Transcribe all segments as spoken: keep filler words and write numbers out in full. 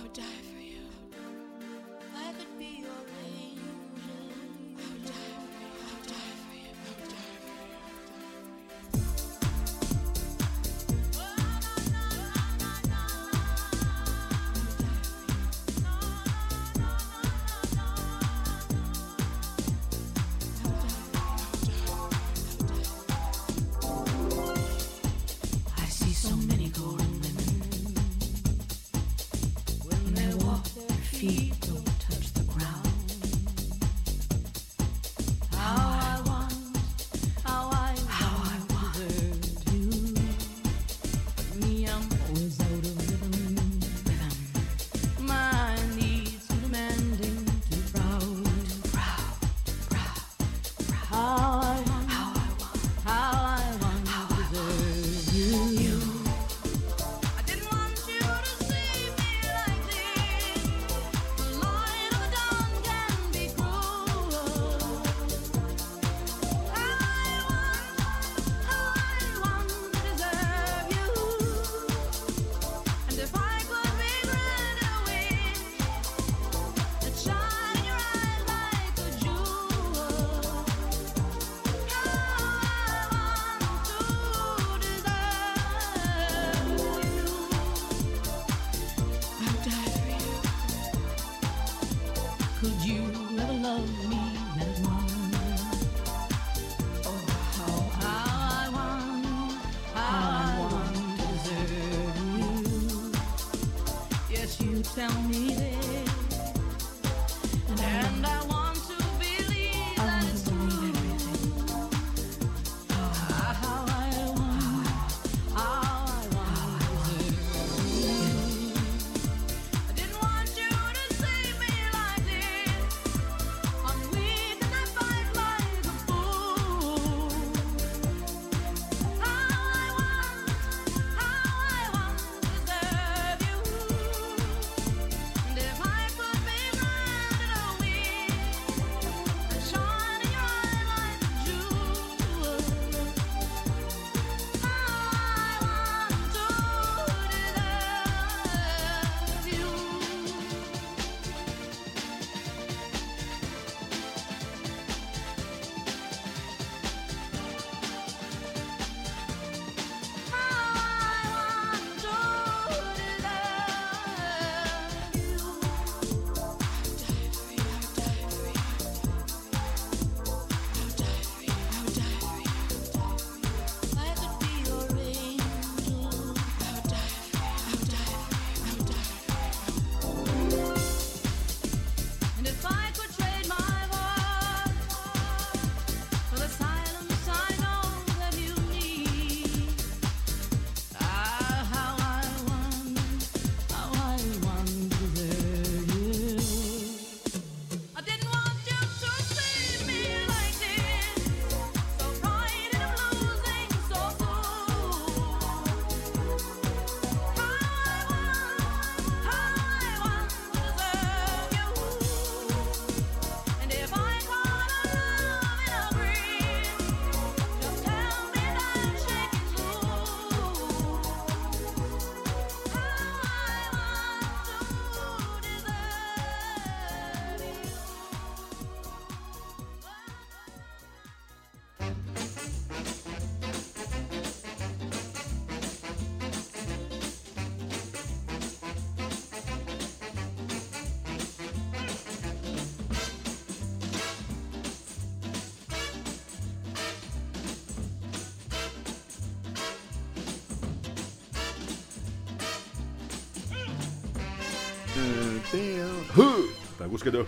Θα ακούς και το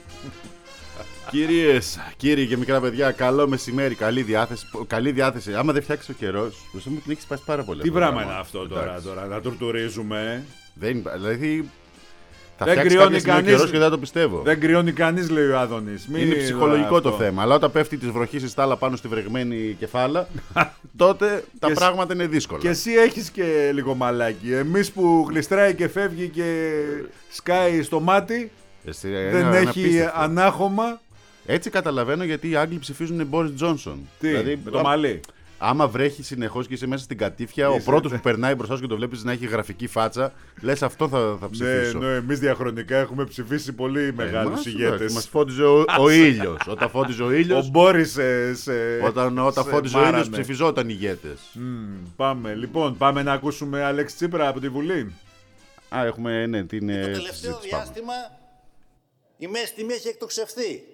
Κυρίες, κύριοι και μικρά παιδιά, καλό μεσημέρι, καλή διάθεση. Καλή διάθεση. Άμα δεν φτιάξει ο καιρός, νομίζω ότι την έχεις πάσει πάρα πολύ. Τι πράγμα είναι αυτό τώρα, τώρα, να τουρτουρίζουμε. Δεν, δηλαδή, θα δεν φτιάξει κάποιος κανείς... καιρός και δεν το πιστεύω. Δεν κρυώνει κανείς, λέει ο Άδωνης. Μην είναι ψυχολογικό το θέμα. Αλλά όταν πέφτει της βροχής η στάλα πάνω στη βρεγμένη κεφάλα, τότε τα και πράγματα είναι δύσκολα. Και εσύ έχεις και λίγο μαλάκι. Εμείς που γλιστράει και φεύγει και σκάει στο μάτι, εσύ, δεν ένα, έχει ένα ανάχωμα. Έτσι καταλαβαίνω γιατί οι Άγγλοι ψηφίζουν Μπόρις Τζόνσον. Τι, δηλαδή, με το μαλλί. Άμα βρέχει συνεχώς και είσαι μέσα στην κατήφια, ο πρώτος που περνάει μπροστά σου και το βλέπεις να έχει γραφική φάτσα, λες αυτό θα, θα ψηφίσω. Ναι, ναι, εμείς διαχρονικά έχουμε ψηφίσει πολύ μεγάλους ηγέτες. Μας φώτιζε ο, ο ήλιος. Όταν φώτιζε ο ήλιος. Ο Μπόρις σε, σε, Όταν, όταν σε φώτιζε ο ήλιος, ψηφιζόταν ηγέτες. Mm, πάμε, λοιπόν, πάμε να ακούσουμε Αλέξη Τσίπρα από τη Βουλή. Α, έχουμε, ναι, την. Το τελευταίο διάστημα η μέση τιμή έχει εκτοξευθεί.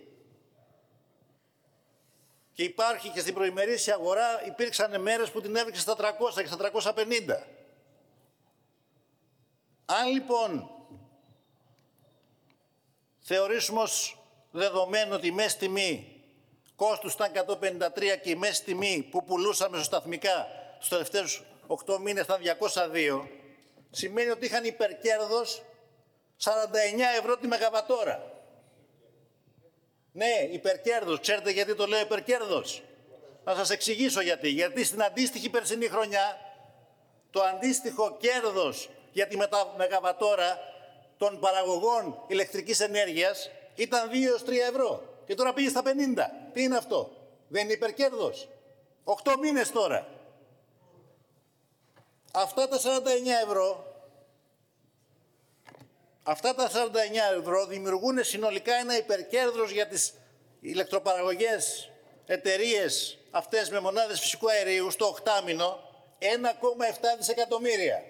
Και υπάρχει και στην προημερήσια αγορά, υπήρξαν μέρες που την έβριξε στα τριακόσια και στα τριακόσια πενήντα. Αν λοιπόν θεωρήσουμε ως δεδομένο ότι η μέση τιμή κόστους ήταν εκατόν πενήντα τρία και η μέση τιμή που πουλούσαμε στο σταθμικά στους τελευταίους οκτώ μήνες ήταν διακόσια δύο, σημαίνει ότι είχαν υπερκέρδος σαράντα εννιά ευρώ τη μεγαβατόρα. Ναι, υπερκέρδος. Ξέρετε γιατί το λέω υπερκέρδος? Να σας εξηγήσω γιατί. Γιατί στην αντίστοιχη περσινή χρονιά το αντίστοιχο κέρδος για τη μεγαβατόρα των παραγωγών ηλεκτρικής ενέργειας ήταν δύο έως τρία ευρώ. Και τώρα πήγε στα πενήντα. Τι είναι αυτό? Δεν είναι υπερκέρδος? οκτώ μήνες τώρα. Αυτά τα σαράντα εννιά ευρώ Αυτά τα σαράντα εννιά ευρώ δημιουργούν συνολικά ένα υπερκέρδος για τις ηλεκτροπαραγωγές εταιρείες αυτές με μονάδες φυσικού αερίου στο οκτάμηνο ένα κόμμα επτά δισεκατομμύρια.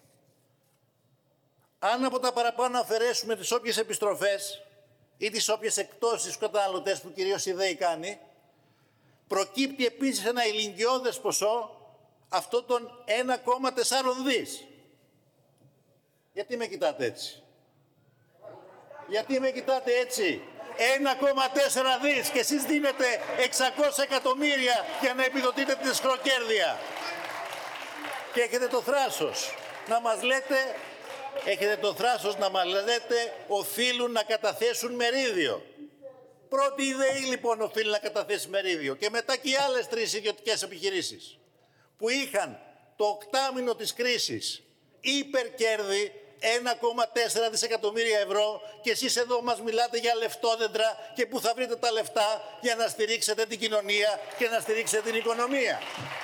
Αν από τα παραπάνω αφαιρέσουμε τις όποιες επιστροφές ή τις όποιες εκτόσεις στους καταναλωτές που κυρίως η ΔΕΗ κάνει, προκύπτει επίσης ένα ηλικιώδες ποσό αυτό των ένα κόμμα τέσσερα δις. Γιατί με κοιτάτε έτσι? Γιατί με κοιτάτε έτσι? ένα κόμμα τέσσερα δις και εσείς δίνετε εξακόσια εκατομμύρια για να επιδοτείτε την εσχροκέρδεια. Και έχετε το θράσος να μας λέτε, έχετε το θράσος να μας λέτε οφείλουν να καταθέσουν μερίδιο. Πρώτη η ΔΕΗ λοιπόν οφείλει να καταθέσει μερίδιο και μετά και οι άλλες τρεις ιδιωτικές επιχειρήσεις που είχαν το οκτάμηνο της κρίσης υπερκέρδη ένα κόμμα τέσσερα δισεκατομμύρια ευρώ και εσείς εδώ μας μιλάτε για λεφτόδεντρα και πού θα βρείτε τα λεφτά για να στηρίξετε την κοινωνία και να στηρίξετε την οικονομία.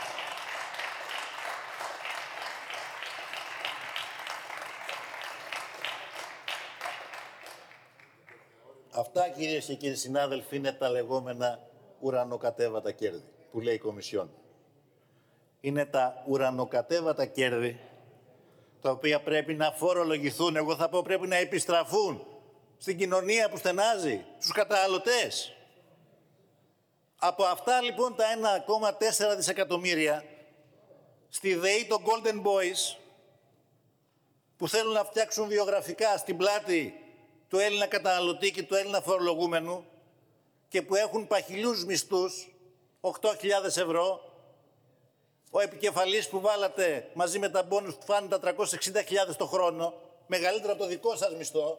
Αυτά, κυρίες και κύριοι συνάδελφοι, είναι τα λεγόμενα ουρανοκατέβατα κέρδη που λέει η Κομισιόν. Είναι τα ουρανοκατέβατα κέρδη τα οποία πρέπει να φορολογηθούν, εγώ θα πω πρέπει να επιστραφούν στην κοινωνία που στενάζει, στους καταναλωτές. Από αυτά λοιπόν τα ένα κόμμα τέσσερα δισεκατομμύρια στη ΔΕΗ των Golden Boys που θέλουν να φτιάξουν βιογραφικά στην πλάτη του Έλληνα καταναλωτή και του Έλληνα φορολογούμενου και που έχουν παχυλούς μισθούς, οκτώ χιλιάδες ευρώ, ο επικεφαλής που βάλατε μαζί με τα μπόνους που φάνε τα τριακόσιες εξήντα χιλιάδες το χρόνο, μεγαλύτερο από το δικό σας μισθό.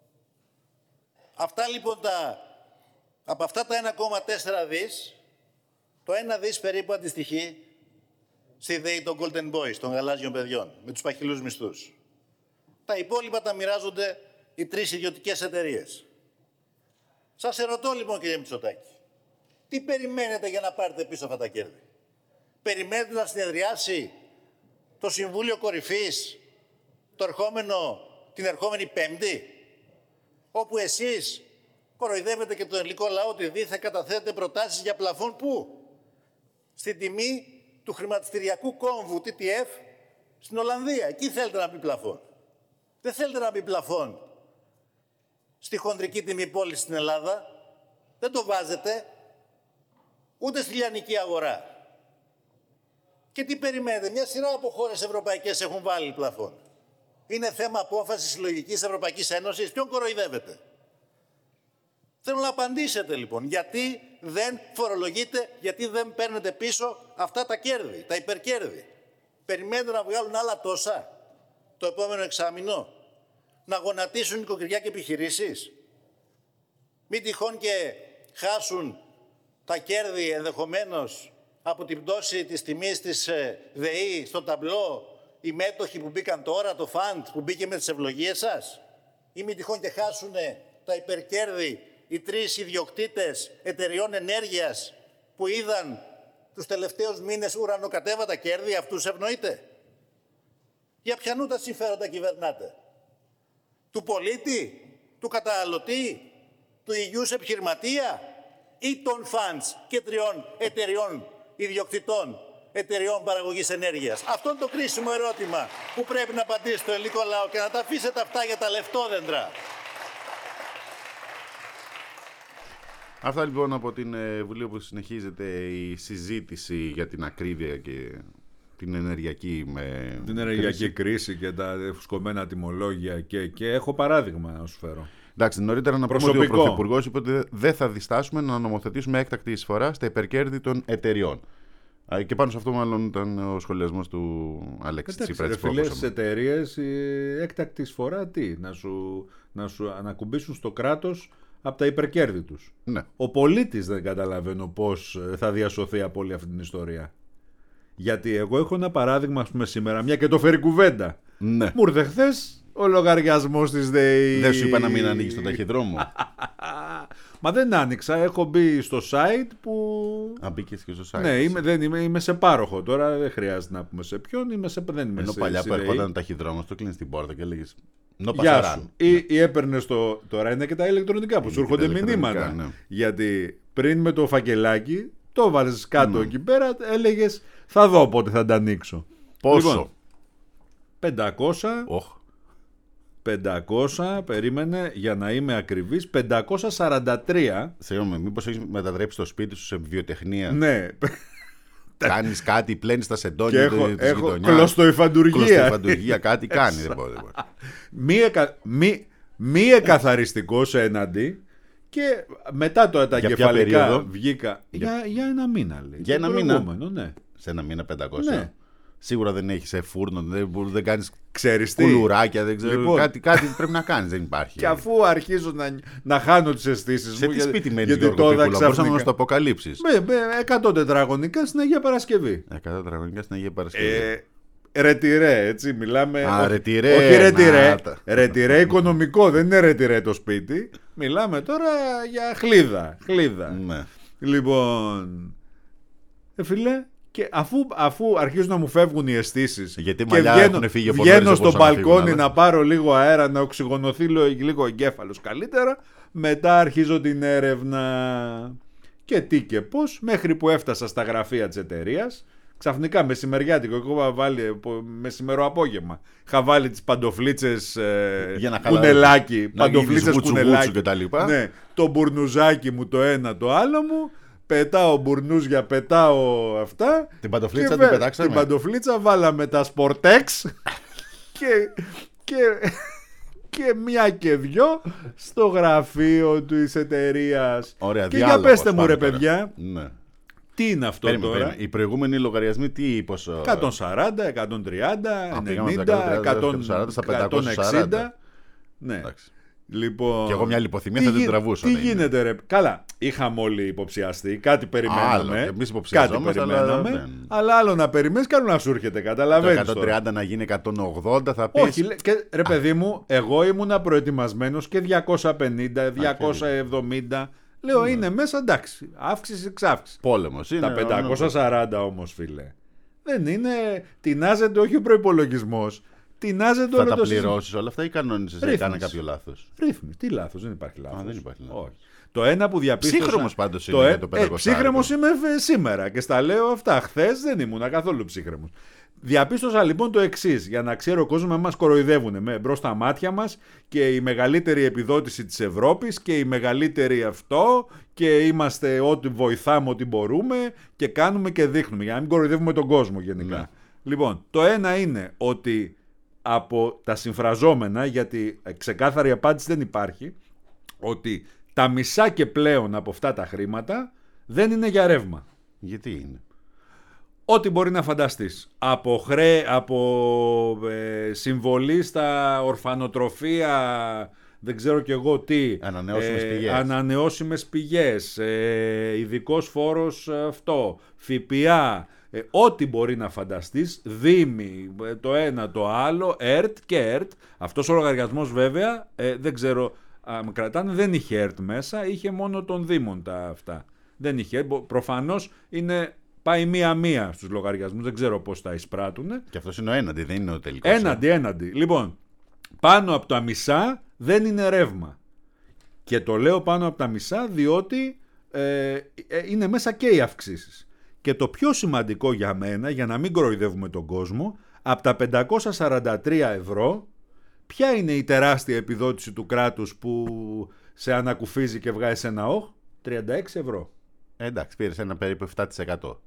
Αυτά λοιπόν τα, από αυτά τα ένα κόμμα τέσσερα δις, το ένα δις περίπου αντιστοιχεί στη ΔΕΗ των Golden Boys, των γαλάζιων παιδιών, με τους παχυλούς μισθούς. Τα υπόλοιπα τα μοιράζονται οι τρεις ιδιωτικές εταιρείες. Σας ερωτώ λοιπόν κύριε Μητσοτάκη, τι περιμένετε για να πάρετε πίσω αυτά τα κέρδη? Περιμένετε να συνεδριάσει το Συμβούλιο Κορυφής το ερχόμενο, την ερχόμενη Πέμπτη, όπου εσείς κοροϊδεύετε και τον ελληνικό λαό ότι δίθεν καταθέτετε προτάσεις για πλαφόν πού? Στην τιμή του χρηματιστηριακού κόμβου τι τι εφ στην Ολλανδία. Εκεί θέλετε να μπει πλαφόν. Δεν θέλετε να μπει πλαφόν στη χονδρική τιμή πώληση στην Ελλάδα. Δεν το βάζετε ούτε στη λιανική αγορά. Και τι περιμένετε? Μια σειρά από χώρες ευρωπαϊκές έχουν βάλει πλαφόν. Είναι θέμα απόφασης συλλογικής Ευρωπαϊκής Ένωσης. Ποιον κοροϊδεύετε? Θέλω να απαντήσετε λοιπόν. Γιατί δεν φορολογείτε, γιατί δεν παίρνετε πίσω αυτά τα κέρδη, τα υπερκέρδη? Περιμένετε να βγάλουν άλλα τόσα το επόμενο εξάμηνο? Να γονατίσουν νοικοκυριά και επιχειρήσεις? Μην τυχόν και χάσουν τα κέρδη ενδεχομένως από την πτώση της τιμής της ΔΕΗ στο ταμπλό οι μέτοχοι που μπήκαν τώρα, το φαντ που μπήκε με τις ευλογίες σας? Ή μην τυχόν και χάσουν τα υπερκέρδη οι τρεις ιδιοκτήτες εταιριών ενέργειας που είδαν τους τελευταίους μήνες ουρανοκατέβατα κέρδη, αυτούς ευνοείτε? Για ποιανού τα συμφέροντα κυβερνάτε? Του πολίτη, του καταναλωτή, του υγιούς επιχειρηματία ή των funds και τριών εταιριών ιδιοκτητών εταιριών παραγωγής ενέργειας? Αυτό είναι το κρίσιμο ερώτημα που πρέπει να απαντήσει το ελληνικό λαό και να τα αφήσετε αυτά για τα λεφτόδεντρα. Αυτά λοιπόν από την Βουλή, όπου συνεχίζεται η συζήτηση για την ακρίβεια και την ενεργειακή, με την ενεργειακή κρίση. κρίση και τα φουσκωμένα τιμολόγια και, και έχω παράδειγμα να σου φέρω. Εντάξει, νωρίτερα να πούμε ότι ο Πρωθυπουργός είπε ότι δεν θα διστάσουμε να νομοθετήσουμε έκτακτη εισφορά στα υπερκέρδη των εταιριών. Και πάνω σε αυτό μάλλον ήταν ο σχολιασμός του Αλέξη Τσίπρα. Εντάξει, φίλε, στις εταιρείες η έκτακτη εισφορά τι, να σου, να σου ανακουμπήσουν στο κράτος από τα υπερκέρδη τους. Ναι. Ο πολίτης δεν καταλαβαίνω πώς θα διασωθεί από όλη αυτή την ιστορία. Γιατί εγώ έχω ένα παράδειγμα, ας πούμε, σήμερα, μια και το φέρει κουβέντα. Ναι. Μου ήρθε χθες ο λογαριασμός της ΔΕΗ. Δεν σου είπα να μην ανοίξεις τον ταχυδρόμο? Μα δεν άνοιξα, έχω μπει στο site που... Α, μπήκες και στο site. Ναι, είμαι, δεν, είμαι, είμαι σε πάροχο τώρα, δεν χρειάζεται να πούμε σε ποιον, είμαι σε, δεν είμαι. Ενώ σε, παλιά σε που ερχόταν ταχυδρόμος, το κλείνεις την πόρτα και έλεγες νο πασαράν. Ή, ή έπαιρνες το... Τώρα είναι και τα ηλεκτρονικά που σου έρχονται μηνύματα. Ναι. Γιατί πριν με το φακελάκι, το βάλες κάτω mm. εκεί πέρα, έλεγες θα δω πότε θα τα ανοίξω. Πόσο? Λοιπόν, πεντακόσια... Oh. πεντακόσια, περίμενε, για να είμαι ακριβής, πεντακόσια σαράντα τρία. Συγγνώμη, μήπως έχεις μετατρέψει το σπίτι σου σε βιοτεχνία? Ναι. Κάνεις κάτι, πλένεις τα σεντόνια έχω, της έχω γειτονιάς. Κλωστοϊφαντουργία. Κλωστοϊφαντουργία, κάτι κάνει. δεν μπορεί, δεν μπορεί. Μη, εκα, μη, μη εκαθαριστικός έναντι. Και μετά το τα κεφαλικά βγήκα. Για, για, για ένα μήνα, λέει. Για ένα μήνα. Ναι. Σε ένα μήνα πεντακόσια. Ναι. Σίγουρα δεν έχεις σε φούρνο, δεν, δεν κάνεις Ξέρεις κουλουράκια, δεν ξέρω. Λοιπόν, κάτι, κάτι πρέπει να κάνεις, δεν υπάρχει. Και αφού αρχίζω να, να χάνω τις αισθήσεις μου. Σε τι σπίτι μένεις, γιατί Γιώργο Πίκουλα, μπορείς να μας το αποκαλύψεις? Με, με εκατό τετραγωνικά στην Αγία Παρασκευή. εκατό τετραγωνικά στην Αγία Παρασκευή. Ε, ρετυρέ, έτσι μιλάμε. Α, ρετυρέ. Όχι ρετυρέ. Ρετυρέ οικονομικό, δεν είναι ρετυρέ το σπίτι. Μιλάμε τώρα για χλίδα. Χλίδα. Ναι. Λοιπόν. Ε, φίλε. Και αφού, αφού αρχίζουν να μου φεύγουν οι αισθήσεις και βγαίνω, φύγει βγαίνω στο μπαλκόνι φύγουν, να πάρω λίγο αέρα, να οξυγονωθεί λίγο ο εγκέφαλος καλύτερα, μετά αρχίζω την έρευνα. Και τι και πώς, μέχρι που έφτασα στα γραφεία της εταιρείας, ξαφνικά μεσημεριάτικο, εγώ είχα βάλει μεσημεροαπόγευμα, είχα βάλει τις παντοφλίτσες ε, κουνελάκι, παντοφλίτσες κουνελάκι, ναι, το μπουρνουζάκι μου το ένα το άλλο μου. Πετάω μπουρνούζια, πετάω αυτά. Την παντοφλίτσα και, την πετάξαμε. Την παντοφλίτσα βάλαμε τα Sportex και, και, και μια και δυο στο γραφείο της εταιρείας. Ωραία, και για πέστε μου ρε παιδιά, ναι. Τι είναι αυτό περίμενε, τώρα? Περίμενε. Οι προηγούμενοι λογαριασμοί τι ποσό? εκατόν σαράντα, εκατόν τριάντα, ενενήντα, εκατόν εξήντα. Ναι. Εντάξει. Λοιπόν, και εγώ μια λιποθυμία θα την τραβούσα. Τι γίνεται ρε? Καλά, είχαμε όλοι υποψιαστεί, κάτι περιμέναμε. Άλλο, εμείς υποψιαζόμαστε, κάτι περιμέναμε, αλλά, δεν... αλλά άλλο να περιμένεις και άλλο να σου έρχεται, καταλαβαίνεις. Το εκατόν τριάντα τώρα. Να γίνει εκατόν ογδόντα θα πεις. Όχι, και, ρε παιδί μου, εγώ ήμουνα προετοιμασμένος και διακόσια πενήντα, διακόσια εβδομήντα. Λέω ναι. Είναι μέσα, εντάξει, αύξηση εξάυξηση. Πόλεμος είναι. Τα πεντακόσια σαράντα όμως, φίλε. Δεν είναι, τεινάζεται όχι ο προϋπολογισμός. Θα τα πληρώσεις όλα αυτά ή κανόνισες? Δεν έκανε κάποιο λάθος? Ρύθμιση. Τι λάθος? Δεν υπάρχει λάθος. Α, δεν υπάρχει λάθος. Όχι. Το ένα που διαπίστωσα. Ψύχρωμος πάντως το είναι ε... το πεντακόσια. Ε, ψύχρεμος είμαι σήμερα και στα λέω αυτά. Χθες δεν ήμουν καθόλου ψύχρεμος. Διαπίστωσα λοιπόν το εξής, για να ξέρει ο κόσμος να μας κοροϊδεύουν με μπρος στα μάτια μας και η μεγαλύτερη επιδότηση της Ευρώπης και η μεγαλύτερη αυτό και είμαστε ό,τι βοηθάμε, ό,τι μπορούμε και κάνουμε και δείχνουμε για να μην κοροϊδεύουμε τον κόσμο γενικά. Ναι. Λοιπόν, το ένα είναι ότι από τα συμφραζόμενα, γιατί ξεκάθαρη απάντηση δεν υπάρχει, ότι τα μισά και πλέον από αυτά τα χρήματα δεν είναι για ρεύμα. Γιατί είναι? Ό,τι μπορεί να φανταστείς. Από, χρέ, από ε, συμβολή στα ορφανοτροφία, δεν ξέρω κι εγώ τι. Ανανεώσιμες ε, πηγές. Ανανεώσιμες πηγές, ε, ειδικός φόρος αυτό, ΦΠΑ, ε, ό,τι μπορεί να φανταστείς, Δήμοι, ε, το ένα το άλλο, ΕΡΤ και ΕΡΤ. Αυτός ο λογαριασμός βέβαια, ε, δεν ξέρω, α, κρατάνε, δεν είχε ΕΡΤ μέσα, είχε μόνο των Δήμων τα αυτά. Δεν είχε, προφανώς είναι Πάει μία-μία στους λογαριασμούς, δεν ξέρω πώς τα εισπράττουν. Και αυτός είναι ο έναντι, δεν είναι ο τελικός. Έναντι, έναντι. Λοιπόν, πάνω από τα μισά δεν είναι ρεύμα. Και το λέω πάνω από τα μισά διότι ε, είναι μέσα και οι αυξήσεις. Και το πιο σημαντικό για μένα, για να μην κοροϊδεύουμε τον κόσμο, από τα πεντακόσια σαράντα τρία ευρώ, ποια είναι η τεράστια επιδότηση του κράτους που σε ανακουφίζει και βγάζει ένα όχ? τριάντα έξι ευρώ. Ε, εντάξει, πήρες ένα περίπου επτά τοις εκατό.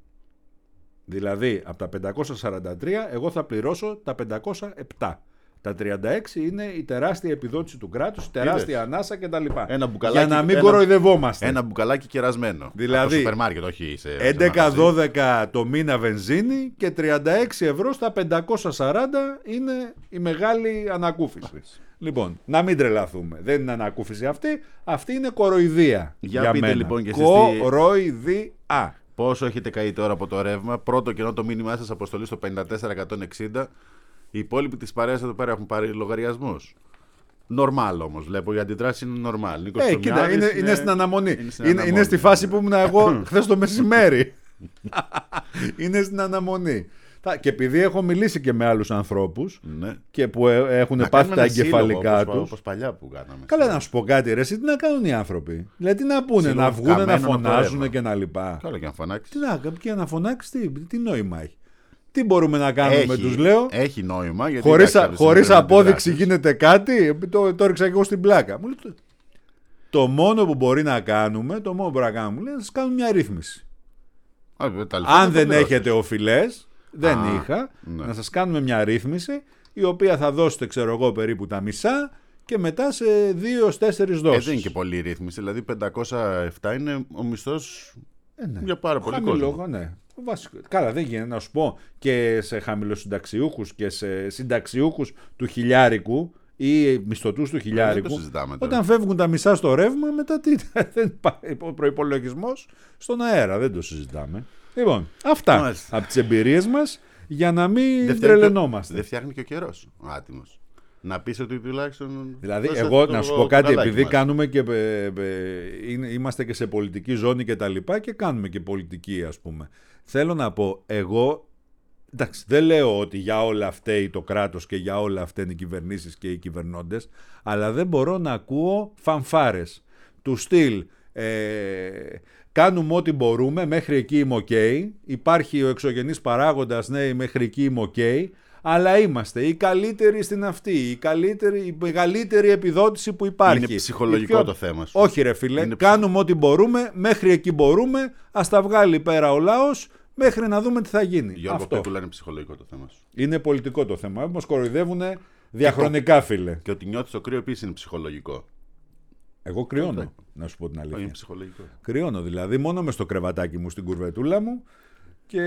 Δηλαδή, από τα πεντακόσια σαράντα τρία, εγώ θα πληρώσω τα πεντακόσια επτά. Τα τριάντα έξι είναι η τεράστια επιδότηση του κράτους, η τεράστια Είδες. ανάσα κτλ. Για να μην ένα, κοροϊδευόμαστε. Ένα μπουκαλάκι κερασμένο. Δηλαδή, από το σούπερ μάρκετ, όχι σε. έντεκα δώδεκα το μήνα βενζίνη και τριάντα έξι ευρώ στα πεντακόσια σαράντα είναι η μεγάλη ανακούφιση. Λοιπόν, να μην τρελαθούμε. Δεν είναι ανακούφιση αυτή, αυτή είναι κοροϊδία. Για, για πείτε μένα. λοιπόν και εσείς. Κοροϊδία. Πόσο έχετε καεί τώρα από το ρεύμα? Πρώτο κενό το μήνυμά σας αποστολή στο πενήντα τέσσερα εκατόν εξήντα. Οι υπόλοιποι της παρέας εδώ πέρα έχουν πάρει λογαριασμούς. Νορμάλ όμως, βλέπω, η αντιδράση είναι νορμάλ. Ε, κοίτα, είναι, είναι, είναι στην αναμονή. Είναι, στην είναι, αναμονή. Είναι στη φάση που ήμουν εγώ χθες το μεσημέρι. Είναι στην αναμονή. Και επειδή έχω μιλήσει και με άλλους ανθρώπους, ναι, και που έχουν πάθει τα εγκεφαλικά τους. Όπως παλιά που κάναμε. Καλά, να σου πω κάτι, ρε, εσύ τι να κάνουν οι άνθρωποι? Δηλαδή τι να πούνε, σύλλογο, να βγουν, να φωνάζουν και να λοιπά. Καλά, και να φωνάξει. Τι να, και να φωνάξει, τι, τι νόημα έχει? Τι μπορούμε να κάνουμε, έχει, τους λέω. Έχει νόημα. Γιατί χωρίς, α, χωρίς απόδειξη γίνεται κάτι. Το, το ρίξα και εγώ στην πλάκα. Μου λέει, το, το μόνο που μπορεί να κάνουμε, το μόνο που μπορεί να κάνουμε, λέει, να σας κάνουμε μια ρύθμιση. Α, αν δεν έχετε οφειλές, δεν α, είχα, ναι, να σας κάνουμε μια ρύθμιση, η οποία θα δώσετε, ξέρω εγώ, περίπου τα μισά και μετά σε δύο τέσσερις δόσεις. Ε, δεν είναι και πολύ ρύθμιση. Δηλαδή πεντακόσια επτά είναι ο μισθός ε, ναι, για πάρα πολύ χαμηλό, κόσμο. Ναι. Βασικό. Καλά, δεν γίνεται να σου πω και σε χαμηλοσυνταξιούχους και σε συνταξιούχους του χιλιάρικου ή μισθωτούς του χιλιάρικου. Όταν φεύγουν τα μισά στο ρεύμα, μετά τι, δεν πάει ο προϋπολογισμός στον αέρα. Δεν το συζητάμε. Λοιπόν, αυτά Μάλιστα. από τις εμπειρίες μας για να μην δεν τρελαινόμαστε. Δεν φτιάχνει και ο καιρός ο άτιμος. Να πεις ότι τουλάχιστον. Δηλαδή, εγώ να σου πω κάτι, επειδή μας. κάνουμε και. Ε, ε, ε, είμαστε και σε πολιτική ζώνη και τα λοιπά και κάνουμε και πολιτική, ας πούμε. Θέλω να πω, εγώ. Εντάξει, δεν λέω ότι για όλα φταίει το κράτος και για όλα φταίνουν οι κυβερνήσεις και οι κυβερνώντες, αλλά δεν μπορώ να ακούω φανφάρες του στυλ. Ε, κάνουμε ό,τι μπορούμε, μέχρι εκεί είμαι ok. Υπάρχει ο εξωγενής παράγοντας, ναι, μέχρι εκεί είμαι ok. Αλλά είμαστε οι καλύτεροι στην αυτή, η, καλύτερη, η μεγαλύτερη επιδότηση που υπάρχει. Είναι ψυχολογικό πιο... το θέμα σου. Όχι ρε φίλε, είναι κάνουμε ό,τι μπορούμε, μέχρι εκεί μπορούμε, ας τα βγάλει πέρα ο λαός, μέχρι να δούμε τι θα γίνει. Γιώργο Πέκουλα, είναι ψυχολογικό το θέμα σου. Είναι πολιτικό το θέμα, όμως κοροϊδεύουν διαχρονικά και φίλε. Και ότι νιώθεις το κρύο επίσης είναι ψυχολογικό. Εγώ κρυώνω, okay. να σου πω την αλήθεια. Είναι ψυχολογικό. Κρυώνω δηλαδή, μόνο μες στο κρεβατάκι μου στην κουρβετούλα μου. Και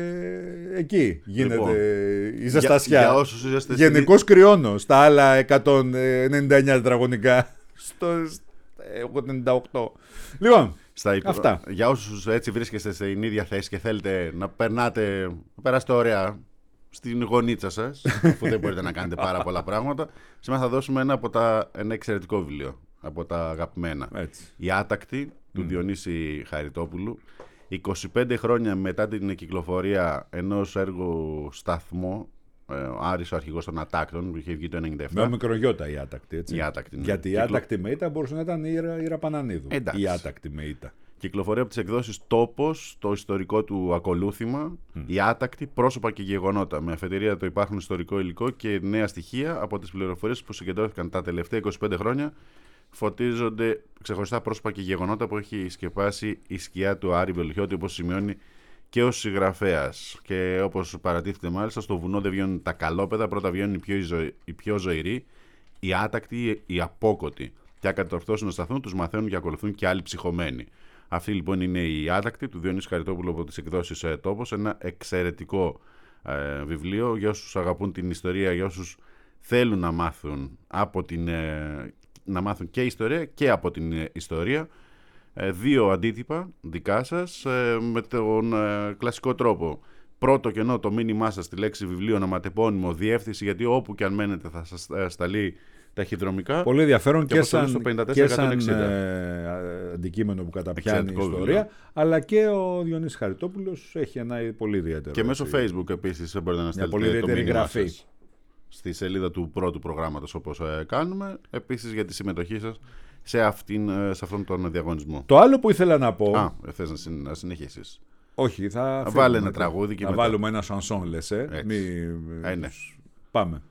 εκεί γίνεται λοιπόν, η ζεστασιά. Γενικώς στην... κρυώνω στα άλλα εκατόν ενενήντα εννέα τετραγωνικά στο ογδόντα οκτώ. Λοιπόν, στα υπο... αυτά. Για όσους έτσι βρίσκεστε στην ίδια θέση και θέλετε να περνάτε, να περάσετε ωραία στην γωνίτσα σας, αφού δεν μπορείτε να κάνετε πάρα πολλά πράγματα, σήμερα θα δώσουμε ένα από τα, ένα εξαιρετικό βιβλίο από τα αγαπημένα. Έτσι. Η Άτακτη του mm. Διονύση Χαριτόπουλου. είκοσι πέντε χρόνια μετά την κυκλοφορία ενός έργου σταθμό, ο Άρης ο αρχηγός των Ατάκτων, που είχε βγει το ενενήντα επτά. Με μικρογιώτα η Άτακτη, έτσι. Η Άτακτη, ναι. Γιατί η Κυκλο... Άτακτη με ήττα μπορούσε να ήταν η Ήρα Πανανίδου. Εντάξει. Η Άτακτη με ήττα. Κυκλοφορεί από τις εκδόσεις Τόπος, το ιστορικό του ακολούθημα, mm. η Άτακτη, πρόσωπα και γεγονότα. Με αφετηρία το υπάρχον ιστορικό υλικό και νέα στοιχεία από τις πληροφορίες που συγκεντρώθηκαν τα τελευταία είκοσι πέντε χρόνια. Φωτίζονται ξεχωριστά πρόσωπα και γεγονότα που έχει σκεπάσει η σκιά του Άρη Βελουχιώτη, όπως σημειώνει και ο συγγραφέας. Και όπως παρατίθεται μάλιστα, στο βουνό δεν βγαίνουν τα καλόπεδα, πρώτα βγαίνουν οι πιο, ζω... οι πιο ζωηροί, οι άτακτοι, οι απόκοτοι. Και αν κατορθώσουν να σταθούν, τους μαθαίνουν και ακολουθούν και άλλοι ψυχωμένοι. Αυτή λοιπόν είναι η Άτακτη του Διονύση Χαριτόπουλου από τις εκδόσεις ε, Τόπος. Ένα εξαιρετικό ε, βιβλίο για όσους αγαπούν την ιστορία, για όσους θέλουν να μάθουν από την. Ε, να μάθουν και ιστορία και από την ιστορία. Ε, δύο αντίτυπα δικά σας ε, με τον ε, κλασικό τρόπο. Πρώτο κενό το μήνυμά σας στη λέξη βιβλίο, ονοματεπώνυμο, διεύθυνση, γιατί όπου και αν μένετε θα σας ε, σταλεί ταχυδρομικά. Πολύ ενδιαφέρον και, και σαν, και σαν ε, αντικείμενο που καταπιάνει η ιστορία, βιβλίο. Αλλά και ο Διονύσης Χαριτόπουλος έχει ένα πολύ ιδιαίτερο. Και μέσω Facebook επίσης μπορείτε να στείλετε πολύ ιδιαίτερη γραφή στη σελίδα του πρώτου προγράμματος, όπως ε, κάνουμε, επίσης για τη συμμετοχή σας σε, αυτήν, σε αυτόν τον διαγωνισμό. Το άλλο που ήθελα να πω. Α, θες να, συν, να συνεχίσεις. Όχι, θα. Θα βάλει ένα τραγούδι και θα μετά. βάλουμε ένα σανσόν, λες, ε. Μη... Ε, ναι. Πάμε.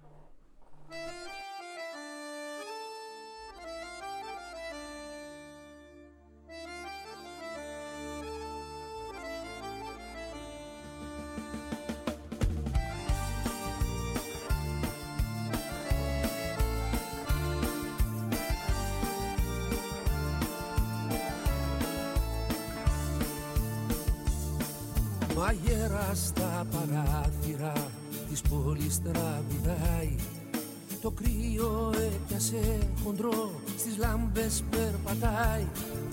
Μαγέρα στα παράθυρα της πόλης τραβηδάει. Το κρύο έπιασε χοντρό, στις λάμπες περπατάει.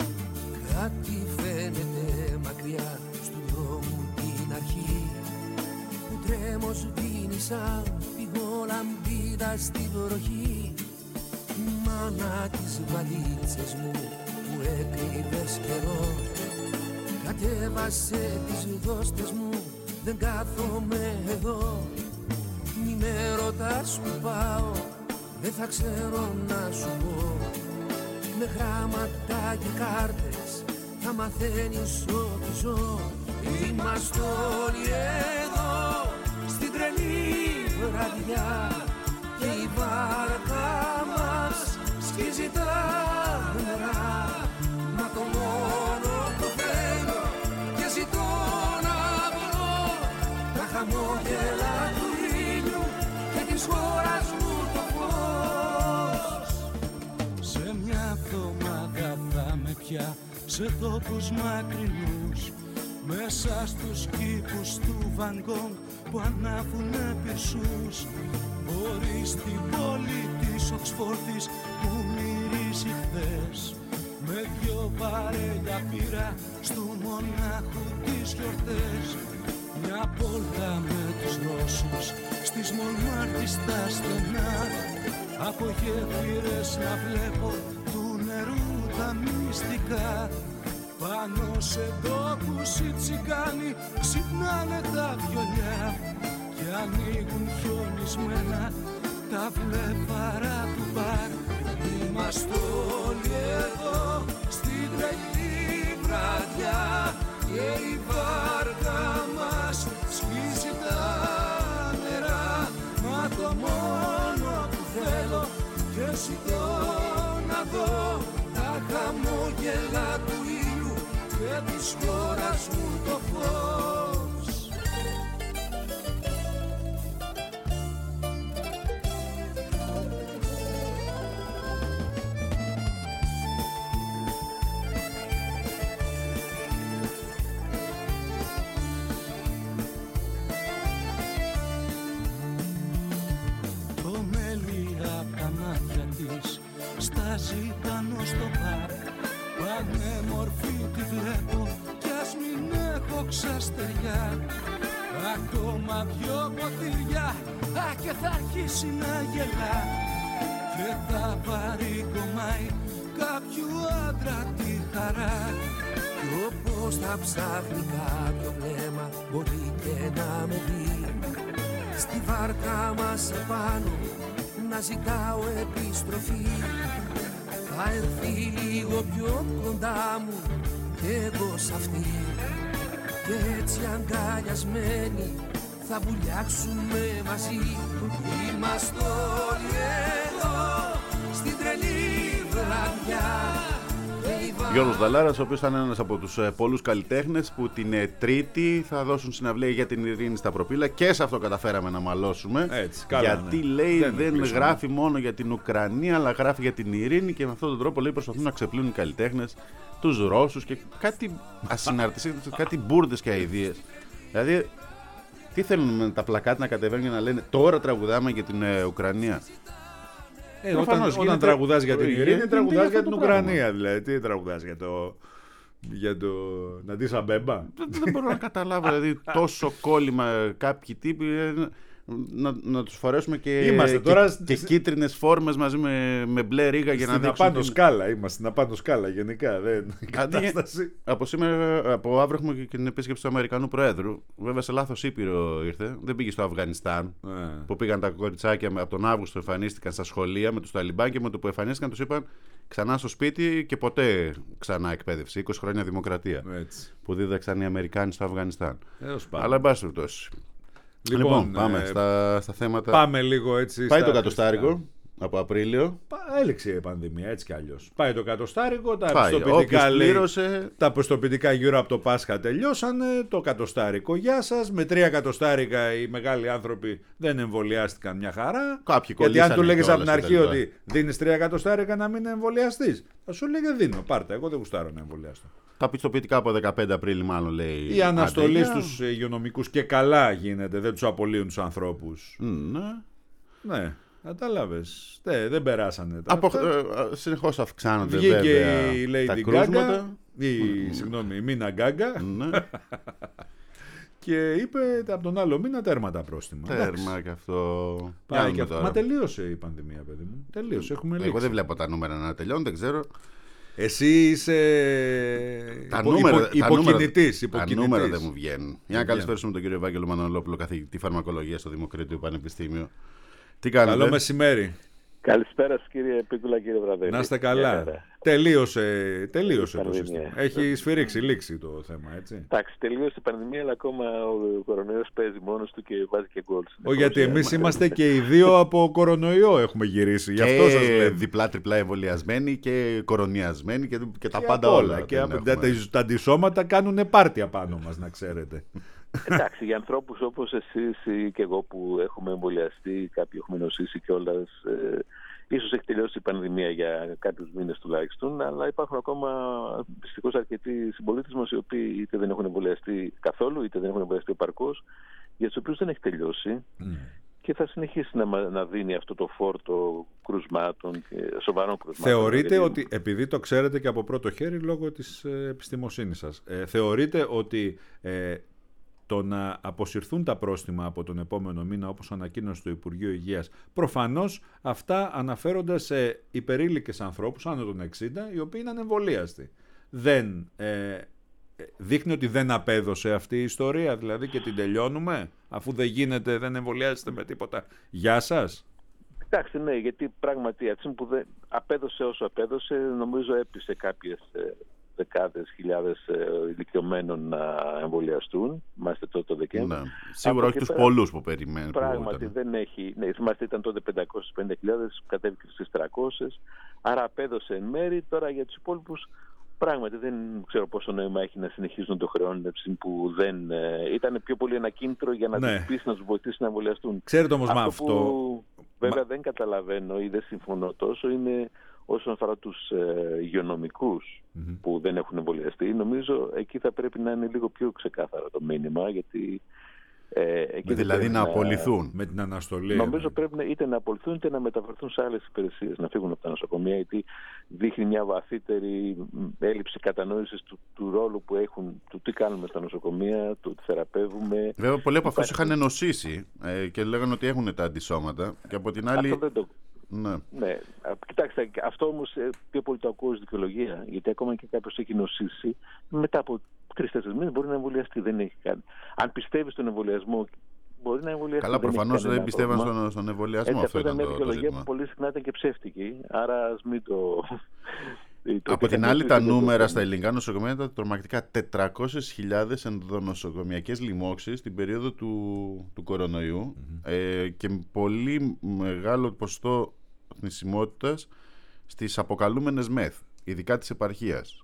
Κάτι φαίνεται μακριά στου δρόμου την αρχή, που τρέμω σβήνει σαν πηγόλαμπίδα στη βροχή. Μάνα τις βαλίτσες μου που έκρυβες καιρό, κατέβασε τις δώστες μου, δεν κάθομαι εδώ. Μη με ρωτάς που πάω, δεν θα ξέρω να σου πω. Με γράμματα και κάρτες θα μαθαίνεις ό,τι ζω. Είμαστε όλοι εδώ στην τρελή βραδιά, και η βάρκα μας σκίζει τα νερά. Μα το μόνο που θέλω και ζητώ να βρω, τα χαμόγελα του ήλιου και της χώρας μου το φως. Σε μια εβδομάδα θα με πια σε τόπους μακρινούς, μέσα στους κήπους του Βαν Γκόγκ που ανάβουνε πυρσούς. Μπορεί στην πόλη της Οξφόρδης που μυρίζει χθες, με δυο βαρέλια πήρα στου μονάχου τις γιορτές. Μια πόλτα με τους Ρώσους στις Μονμάρτης στα στενά, από γέφυρες να βλέπω του νερού τα μυστικά. Πάνω σε τόπους οι τσιγκάνοι ξυπνάνε τα βιολιά, και ανοίγουν χιονισμένα τα βλέφαρα του μπαρ. Είμαστε όλοι εδώ στην τρελή βραδιά, και η βάρκα μας σκίζει τα νερά. Μα το μόνο που θέλω και ζητώ να δω, τα χαμόγελα του ήλιου και της χώρας μου το φως. Στάζει πάνω στο πάρκ, πανέμορφη τη βλέπω κι ας μην έχω ξαστεριά. Ακόμα δυο ποτήρια, α, και θα αρχίσει να γελά, και θα πάρει κομμάι κάποιου άντρα τη χαρά. Κι όπως θα ψάχνει κάποιο βλέμμα μπορεί και να με δει, στη βάρκα μας επάνω να ζητάω επιστροφή. Θα έρθει λίγο πιο κοντά μου κι εγώ σ' αυτή, και έτσι αγκαλιασμένοι θα βουλιάξουμε μαζί. Είμαστε όλοι εδώ στην τρελή βραδιά. Γιώργος Δαλάρας, ο οποίος ήταν ένας από τους ε, πολλούς καλλιτέχνες που την ε, Τρίτη θα δώσουν συναυλία για την ειρήνη στα Προπύλα, και σε αυτό καταφέραμε να μαλώσουμε. Έτσι, καλά, γιατί ναι. λέει δεν, δεν γράφει μόνο για την Ουκρανία, αλλά γράφει για την ειρήνη, και με αυτόν τον τρόπο λέει προσπαθούν να ξεπλύνουν οι καλλιτέχνες τους Ρώσους και κάτι ασυναρτησίες, κάτι μπουρδες και αηδίες. Δηλαδή, τι θέλουν με τα πλακάτι να κατεβαίνουν και να λένε τώρα τραγουδάμε για την ε, Ουκρανία. Ε, όταν όταν τραγουδάς για την ειρήνη, τραγουδάς για την Ουκρανία. Δηλαδή, τι τραγουδάς για το. Για το. Ναντίσα Μπέμπα. Δεν, δεν μπορώ να καταλάβω. Δηλαδή, τόσο κόλλημα κάποιοι τύποι να, να τους φορέσουμε και, Είμαστε και, τώρα και σ... κίτρινες φόρμες μαζί με, με μπλε ρίγα για στην να δείξουμε. απάνω σκάλα, είμαστε στην απάνω σκάλα γενικά. Δεν... Κατάσταση... Από σήμερα, από αύριο έχουμε και την επίσκεψη του Αμερικανού Προέδρου. Βέβαια σε λάθος ήπειρο ήρθε. Δεν πήγε στο Αφγανιστάν. Yeah. Που πήγαν τα κοριτσάκια από τον Αύγουστο, εμφανίστηκαν στα σχολεία με τους Ταλιμπάν και με το που εμφανίστηκαν τους είπαν ξανά στο σπίτι και ποτέ ξανά εκπαίδευση. είκοσι χρόνια δημοκρατία. Έτσι. Που δίδαξαν οι Αμερικάνοι στο Αφγανιστάν. Αλλά εν πάση περιπτώσει. Λοιπόν, λοιπόν, πάμε ε, στα, στα θέματα. Πάμε λίγο έτσι. Πάει το κατοστάρικο από Απρίλιο. Έληξε η πανδημία, έτσι κι αλλιώς. Πάει το κατοστάρικο, τα πιστοποιητικά, λέει, τα πιστοποιητικά γύρω από το Πάσχα τελειώσανε. Το κατοστάρικο, γεια σας. Με τρία κατοστάρικα οι μεγάλοι άνθρωποι δεν εμβολιάστηκαν μια χαρά. Κάποιοι γιατί αν του λέγες από την αρχή ότι δίνεις τρία κατοστάρικα να μην εμβολιαστείς, θα σου λέγε δίνω, πάρτε. Εγώ δεν γουστάρω να εμβολιαστώ. Τα πιστοποιητικά από δεκαπέντε Απρίλη, μάλλον λέει. Η αναστολή στους υγειονομικούς και καλά γίνεται, δεν τους απολύουν τους ανθρώπους. Mm, ναι. Ναι. Κατάλαβες. Ναι, δεν περάσανε. Από, ε, συνεχώς αυξάνονται βγήκε βέβαια η Lady τα Gaga, κρούσματα. Η, mm. συγγνώμη, η Μίνα Γκάγκα. Ναι. Και είπε από τον άλλο μήνα τέρμα τα πρόστιμα. Τέρμα και αυτό. Πάει και αυτό. Μα τελείωσε η πανδημία, παιδί μου. Τελείωσε. Έχουμε λήξει. Εγώ δεν βλέπω τα νούμερα να τελειώνουν, δεν ξέρω. Εσύ είσαι τα υπο, νούμερα, υπο, υποκινητής. Τα νούμερα δεν μου βγαίνουν. Για να καλησπέρισουμε τον κύριο Ευάγγελο Μανολόπουλο, καθηγητή φαρμακολογίας στο Δημοκρίτιο Πανεπιστήμιο. Τι κάνετε? Καλό μεσημέρι. Καλησπέρα σας κύριε Πίκουλα, κύριε Βραδέλη. Να είστε καλά. Τελείωσε, τελείωσε το σύστημα. Έχει σφυρίξει, λήξει το θέμα, έτσι. Εντάξει, τελείωσε η πανδημία, αλλά ακόμα ο κορονοϊός παίζει μόνος του και βάζει και γκολ. Όχι, γιατί εμείς είμαστε και οι δύο από κορονοϊό έχουμε γυρίσει. Γι' αυτό σας λέω. Διπλά-τριπλά εμβολιασμένοι και κορονιασμένοι και, και τα και πάντα όλα. όλα. Και τα αντισώματα κάνουν πάρτια πάνω μας, να ξέρετε. Εντάξει, για ανθρώπους όπως εσείς ή και εγώ που έχουμε εμβολιαστεί, κάποιοι έχουμε νοσήσει κιόλας, ε, ίσως έχει τελειώσει η πανδημία για κάποιους μήνες τουλάχιστον, αλλά υπάρχουν ακόμα δυστυχώς αρκετοί συμπολίτες μας οι οποίοι είτε δεν έχουν εμβολιαστεί καθόλου, είτε δεν έχουν εμβολιαστεί επαρκώς, για τους οποίους δεν έχει τελειώσει. Mm. Και θα συνεχίσει να, να δίνει αυτό το φόρτο κρουσμάτων, και σοβαρών κρουσμάτων. Θεωρείτε γιατί... ότι, επειδή το ξέρετε και από πρώτο χέρι λόγω της ε, επιστημοσύνης σας, ε, θεωρείτε ότι ε, το να αποσυρθούν τα πρόστιμα από τον επόμενο μήνα, όπως ανακοίνωσε το Υπουργείο Υγείας, προφανώς αυτά αναφέρονται σε υπερήλικες ανθρώπους άνω των εξήντα, οι οποίοι είναι ανεμβολίαστοι. Δεν... Ε, δείχνει ότι δεν απέδωσε αυτή η ιστορία, δηλαδή, και την τελειώνουμε, αφού δεν γίνεται, δεν εμβολιάζεστε με τίποτα. Γεια σας. Εντάξει, ναι, γιατί πράγματι έτσι που δεν απέδωσε όσο απέδωσε, νομίζω έπεισε κάποιες ε, δεκάδες χιλιάδες ε, ηλικιωμένων να εμβολιαστούν. Είμαστε τότε το Δεκέμβριο. Ναι. Σίγουρα όχι τους πολλούς που περιμένουν. Πράγματι που δεν έχει. Ναι, θυμάστε, ήταν τότε πεντακόσιες πενήντα χιλιάδες, κατέβηκε στις τριακόσιες. Άρα απέδωσε εν μέρη. Τώρα για τους υπόλοιπους. Πράγματι δεν ξέρω πόσο νόημα έχει να συνεχίζουν να το χρεώνουν που δεν ε, ήταν πιο πολύ ένα κίνητρο για να ναι. τους πείσει, να τους βοηθήσει να εμβολιαστούν. Ξέρετε όμως αυτό με αυτό... Που, βέβαια μα... δεν καταλαβαίνω ή δεν συμφωνώ τόσο είναι όσον αφορά τους ε, υγειονομικούς mm-hmm. που δεν έχουν εμβολιαστεί. Νομίζω εκεί θα πρέπει να είναι λίγο πιο ξεκάθαρο το μήνυμα, γιατί Ε, δηλαδή να απολυθούν με την αναστολή. Νομίζω πρέπει να, είτε να απολυθούν είτε να μεταφερθούν σε άλλες υπηρεσίες, να φύγουν από τα νοσοκομεία, γιατί δείχνει μια βαθύτερη έλλειψη κατανόησης του, του ρόλου που έχουν, του τι κάνουμε στα νοσοκομεία, του τι θεραπεύουμε. Βέβαια, πολλοί από αυτούς είχαν νοσήσει ε, και λέγανε ότι έχουν τα αντισώματα. Και από την άλλη. Αυτό δεν το... Ναι. ναι. Κοιτάξτε, αυτό όμως πιο πολύ το ακούω ως δικαιολογία, γιατί ακόμα και κάποιος έχει νοσήσει, μετά από τρεις-τέσσερις μήνες μπορεί να εμβολιαστεί. Δεν έχει κάνει. Αν πιστεύει στον εμβολιασμό, μπορεί να εμβολιαστεί. Καλά, προφανώς δεν πιστεύαν στον, στον εμβολιασμό. Έτσι, αυτό ήταν μια το, δικαιολογία το που πολύ συχνά ήταν και ψεύτικη. Άρα ας μην το. το από την άλλη, τα νούμερα το... στα ελληνικά νοσοκομεία ήταν τρομακτικά. τετρακόσιες χιλιάδες ενδονοσοκομιακές λοιμώξεις την περίοδο του, του κορονοϊού mm-hmm. ε, και πολύ μεγάλο ποσοστό θνησιμότητας στις αποκαλούμενες μεθ, ειδικά της επαρχίας.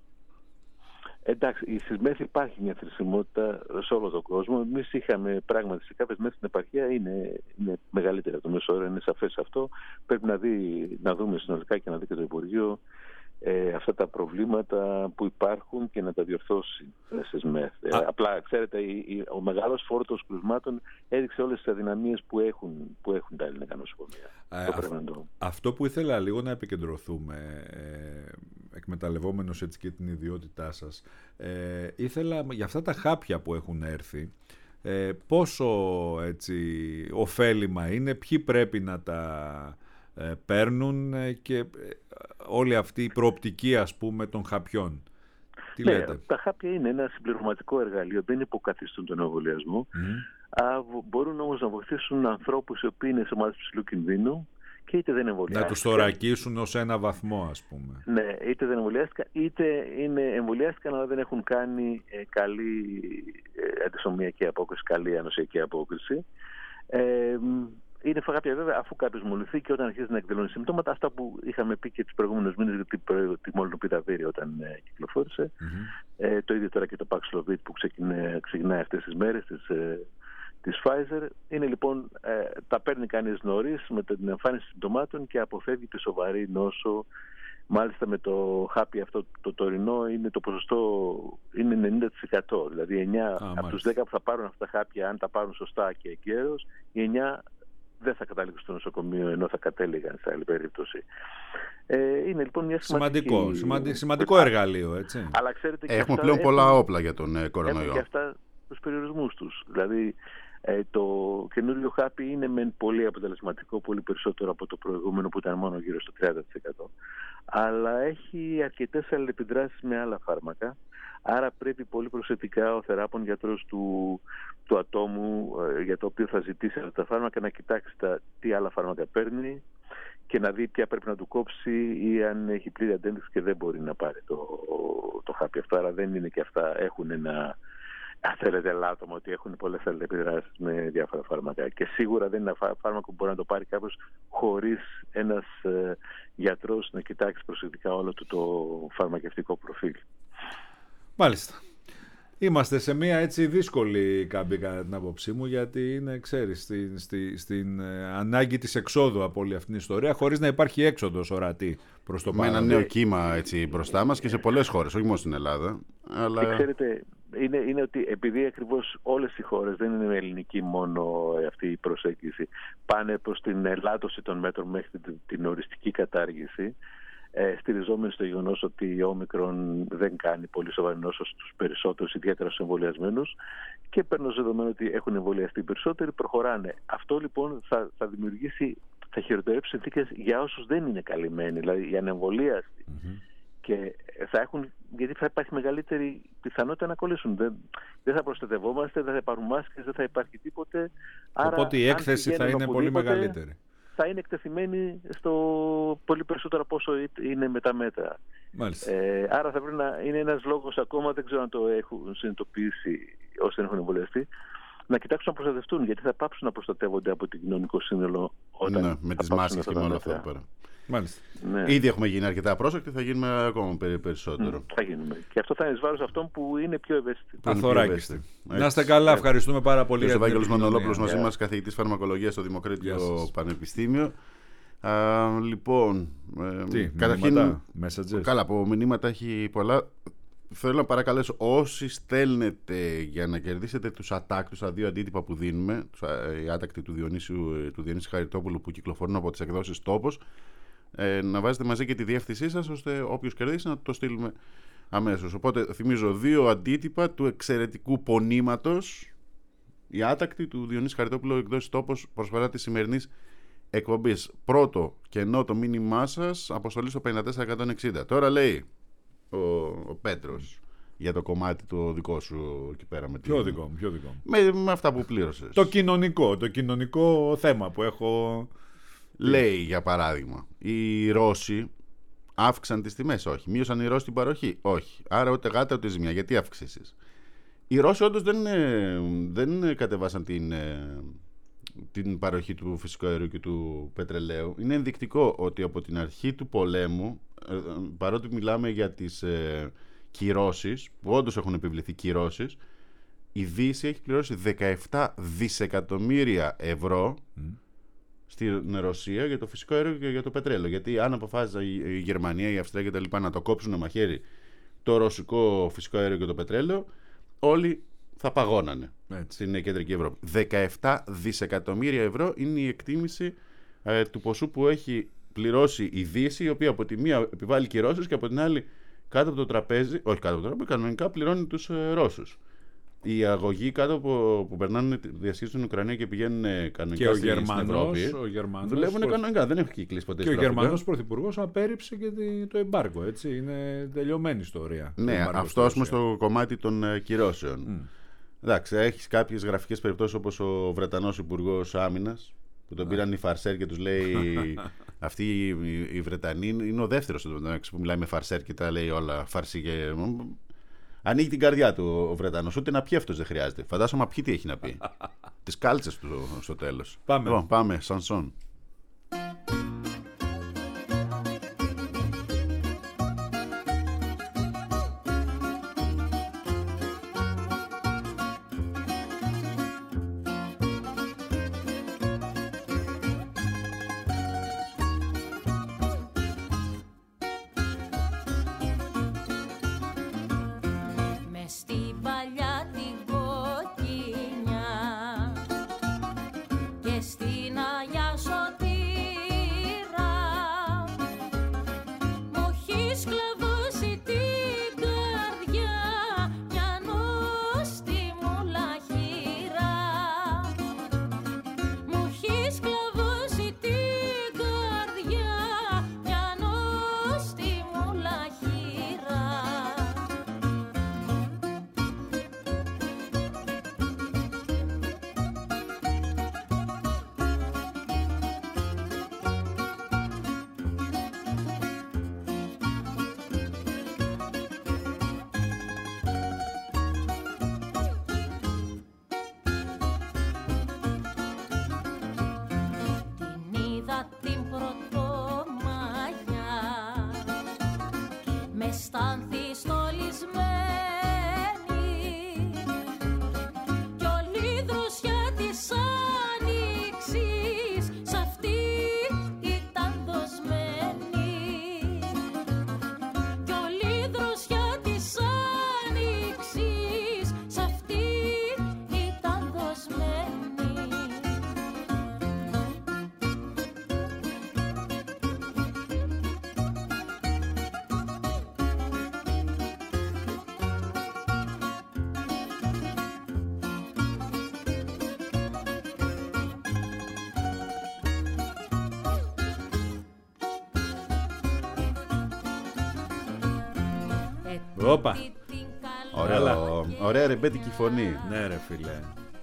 Εντάξει, στις μεθ υπάρχει μια θνησιμότητα σε όλο τον κόσμο. Εμείς είχαμε πράγματι σε κάποιες μεθ στην επαρχία είναι, είναι μεγαλύτερη από το μέσο όρο, είναι σαφές αυτό. Πρέπει να, δει, να δούμε συνολικά και να δει και το Υπουργείο ε, αυτά τα προβλήματα που υπάρχουν και να τα διορθώσει στις μεθ. Ε, απλά, ξέρετε, η, η, ο μεγάλος φόρτος κρουσμάτων έδειξε όλες τις αδυναμίες που έχουν, που έχουν τα ελληνικά νοσοκομεία. Α, το... Αυτό που ήθελα λίγο να επικεντρωθούμε, ε, εκμεταλλευόμενος έτσι και την ιδιότητά σας, ε, ήθελα για αυτά τα χάπια που έχουν έρθει, ε, πόσο έτσι ωφέλιμα είναι, ποιοι πρέπει να τα ε, παίρνουν ε, και ε, όλη αυτή η προοπτική, ας πούμε, των χαπιών. Τι ναι, λέτε? Τα χάπια είναι ένα συμπληρωματικό εργαλείο, δεν υποκαθιστούν τον εμβολιασμό. Mm. Α, μπορούν όμως να βοηθήσουν ανθρώπους οι οποίοι είναι σε ομάδες ψηλού κινδύνου και είτε δεν εμβολιάστηκαν. Να τους θωρακίσουν ως ένα βαθμό, ας πούμε. Ναι, είτε δεν εμβολιάστηκαν, είτε είναι εμβολιάστηκαν αλλά δεν έχουν κάνει ε, καλή ε, αντισωμιακή απόκριση, καλή ανοσιακή απόκριση. Ε, είναι φαγάπια βέβαια αφού κάποιος μολυνθεί και όταν αρχίζει να εκδηλώνει συμπτώματα, αυτά που είχαμε πει και τους προηγούμενους μήνες για τη, τη μολυνοπιταβίρια όταν ε, κυκλοφόρησε. Mm-hmm. Ε, το ίδιο τώρα και το Paxlovid που ξεκινάει, ξεκινάει αυτές τις μέρες της, ε, της Pfizer. Είναι λοιπόν, ε, τα παίρνει κανείς νωρίς με την εμφάνιση συμπτωμάτων και αποφεύγει τη σοβαρή νόσο. Μάλιστα με το χάπι αυτό το τωρινό είναι το ποσοστό είναι ενενήντα τοις εκατό. Δηλαδή εννιά Α, από τους δέκα που θα πάρουν αυτά τα χάπια, αν τα πάρουν σωστά και εγκαίρως, οι εννιά δεν θα καταλήξουν στο νοσοκομείο ενώ θα κατέληγαν σε άλλη περίπτωση. Ε, είναι λοιπόν μια σημαντική... Σημαντικό, σημαντι... σημαντικό εργαλείο, έτσι. Αλλά ξέρετε και έχουμε αυτά πλέον έχουν... πολλά όπλα για τον ε, κορονοϊό. Έχουν και αυτά τους περιορισμούς τους. Δηλαδή ε, το καινούριο χάπι είναι μεν πολύ αποτελεσματικό, πολύ περισσότερο από το προηγούμενο που ήταν μόνο γύρω στο τριάντα τοις εκατό. Αλλά έχει αρκετές αλληλεπιδράσεις με άλλα φάρμακα. Άρα πρέπει πολύ προσεκτικά ο θεράπων γιατρός του, του ατόμου ε, για το οποίο θα ζητήσει αυτά τα φάρμακα να κοιτάξει τα, τι άλλα φάρμακα παίρνει και να δει ποια πρέπει να του κόψει ή αν έχει πλήρη αντέντοιξη και δεν μπορεί να πάρει το, το χάπι αυτό. Άρα δεν είναι και αυτά, έχουν ένα, αν θέλετε, ελάττωμα ότι έχουν πολλές αλληλεπιδράσεις με διάφορα φάρμακα. Και σίγουρα δεν είναι ένα φάρμακο που μπορεί να το πάρει κάποιος χωρίς ένας ε, γιατρός να κοιτάξει προσεκτικά όλο του το φαρμακευτικό προφίλ. Μάλιστα. Είμαστε σε μια έτσι δύσκολη κάμπη κατά την άποψή μου, γιατί είναι, ξέρεις, στην, στη, στην ε, ανάγκη της εξόδου από όλη αυτή την ιστορία, χωρίς να υπάρχει έξοδος ορατή προς το παρόν. Με ένα νέο κύμα έτσι μπροστά μας και σε πολλές χώρες, όχι μόνο στην Ελλάδα. Αλλά... Και ξέρετε, είναι, είναι ότι επειδή ακριβώς όλες οι χώρες, δεν είναι ελληνική μόνο αυτή η προσέγγιση, πάνε προς την ελάττωση των μέτρων μέχρι την, την οριστική κατάργηση, Ε, στηριζόμενοι στο γεγονός ότι η Όμικρον δεν κάνει πολύ σοβαρή νόσο στους περισσότερους, ιδιαίτερα στους εμβολιασμένους, και παίρνω ως δεδομένο ότι έχουν εμβολιαστεί οι περισσότεροι, προχωράνε. Αυτό λοιπόν θα, θα δημιουργήσει, θα χειροτερέψει συνθήκες για όσους δεν είναι καλυμμένοι, δηλαδή για ανεμβολίαστοι. Mm-hmm. Και θα έχουν, γιατί θα υπάρχει μεγαλύτερη πιθανότητα να κολλήσουν. Δεν, δεν θα προστατευόμαστε, δεν θα υπάρχουν μάσκες, δεν θα υπάρχει τίποτε. Άρα, οπότε η έκθεση θα είναι πολύ μεγαλύτερη. Θα είναι εκτεθειμένοι στο πολύ περισσότερο από όσο είναι με τα μέτρα. Ε, άρα θα πρέπει να είναι ένας λόγος ακόμα, δεν ξέρω αν το έχουν συνειδητοποιήσει όσοι δεν έχουν εμβολιαστεί, να κοιτάξουν να προστατευτούν, γιατί θα πάψουν να προστατεύονται από το κοινωνικό σύνολο όταν ναι, με τις μάσκες και με όλα αυτά πέρα. Μάλιστα. Ναι. Ήδη έχουμε γίνει αρκετά πρόσεκτοι, θα γίνουμε ακόμα περισσότερο. Mm, θα γίνουμε. Και αυτό θα είναι εις βάρος αυτών που είναι πιο ευαίσθητοι. Αθωράκιστοι. Να είστε καλά, έτσι. Ευχαριστούμε πάρα πολύ. Ο Ευάγγελος Μανολόπουλος μαζί μας, καθηγητής φαρμακολογίας στο Δημοκρίτιο Πανεπιστήμιο. Α, λοιπόν, Τι, ε, καταρχήν, messages. Καλά, από μηνύματα έχει πολλά. Θέλω να παρακαλέσω όσοι στέλνετε για να κερδίσετε τους ατάκτους, τα δύο αντίτυπα που δίνουμε, οι άτακτοι του Διονύσιου, του Διονύση Χαριτόπουλου που κυκλοφορούν από τις εκδόσεις Τόπος, ε, να βάζετε μαζί και τη διεύθυνσή σας, ώστε όποιος κερδίσει να το στείλουμε αμέσως. Οπότε θυμίζω δύο αντίτυπα του εξαιρετικού πονήματος, η άτακτη του Διονύση Χαριτόπουλου, εκδόσεις Τόπος, προσφορά της σημερινής εκπομπής. Πρώτο, κενό το μήνυμά σας, αποστολή στο πενήντα τέσσερα εκατόν εξήντα. Τώρα λέει ο, ο Πέτρος για το κομμάτι το δικό σου εκεί πέρα. Με ποιο, την... δικό μου, ποιο δικό μου. Με, με αυτά που πλήρωσες. Το κοινωνικό, το κοινωνικό θέμα που έχω. Λέει για παράδειγμα, οι Ρώσοι αύξαν τις τιμές, όχι. Μείωσαν οι Ρώσοι την παροχή, όχι. Άρα ούτε γάτα ούτε ζημιά. Γιατί αύξησες? Οι Ρώσοι όντως δεν, δεν κατεβάσαν την, την παροχή του φυσικού αερίου και του πετρελαίου. Είναι ενδεικτικό ότι από την αρχή του πολέμου, παρότι μιλάμε για τις ε, κυρώσεις, που όντως έχουν επιβληθεί κυρώσεις, η Δύση έχει πληρώσει δεκαεπτά δισεκατομμύρια ευρώ mm. στην Ρωσία για το φυσικό αέριο και για το πετρέλαιο. Γιατί αν αποφάσιζε η Γερμανία, η Αυστρία και τα λοιπά να το κόψουν μαχαίρι το ρωσικό φυσικό αέριο και το πετρέλαιο, όλοι θα παγώνανε έτσι στην κεντρική Ευρώπη. δεκαεπτά δισεκατομμύρια ευρώ είναι η εκτίμηση ε, του ποσού που έχει πληρώσει η Δύση, η οποία από τη μία επιβάλλει κυρώσεις και από την άλλη κάτω από το τραπέζι, όχι κάτω από το τραπέζι, κανονικά πληρώνει τους ε, Ρώσους. Οι αγωγοί κάτω που, που περνάνε διασχίζουν στην Ουκρανία και πηγαίνουν κανονικά και στην, ο Γερμανός, στην Ευρώπη. ο Γερμανός δουλεύουν προς... κανονικά, δεν έχουν κυκλίσει ποτέ. Και ο Γερμανός πρωθυπουργός απέρριψε και το εμπάργκο, έτσι. Είναι τελειωμένη ιστορία. Ναι, αυτό ας πούμε στο κομμάτι των uh, κυρώσεων. Mm. Εντάξει, έχεις κάποιες γραφικές περιπτώσεις όπως ο Βρετανός Υπουργός Άμυνας που τον πήραν οι Φαρσέρ και τους λέει αυτοί οι, οι, οι Βρετανοί είναι ο δεύτερος που μιλάει με Φαρσέρ και τα λέει όλα φαρσί και... Ανοίγει την καρδιά του ο Βρετανός, ούτε να πιει αυτός δεν χρειάζεται. Φαντάζομαι πιει τι έχει να πει. Τις κάλτσες του στο τέλος. Πάμε. Λοιπόν, πάμε, Σανσόν. Όπα. Ωραία, ωραία ρεμπέτικη φωνή. Ναι ρε φίλε.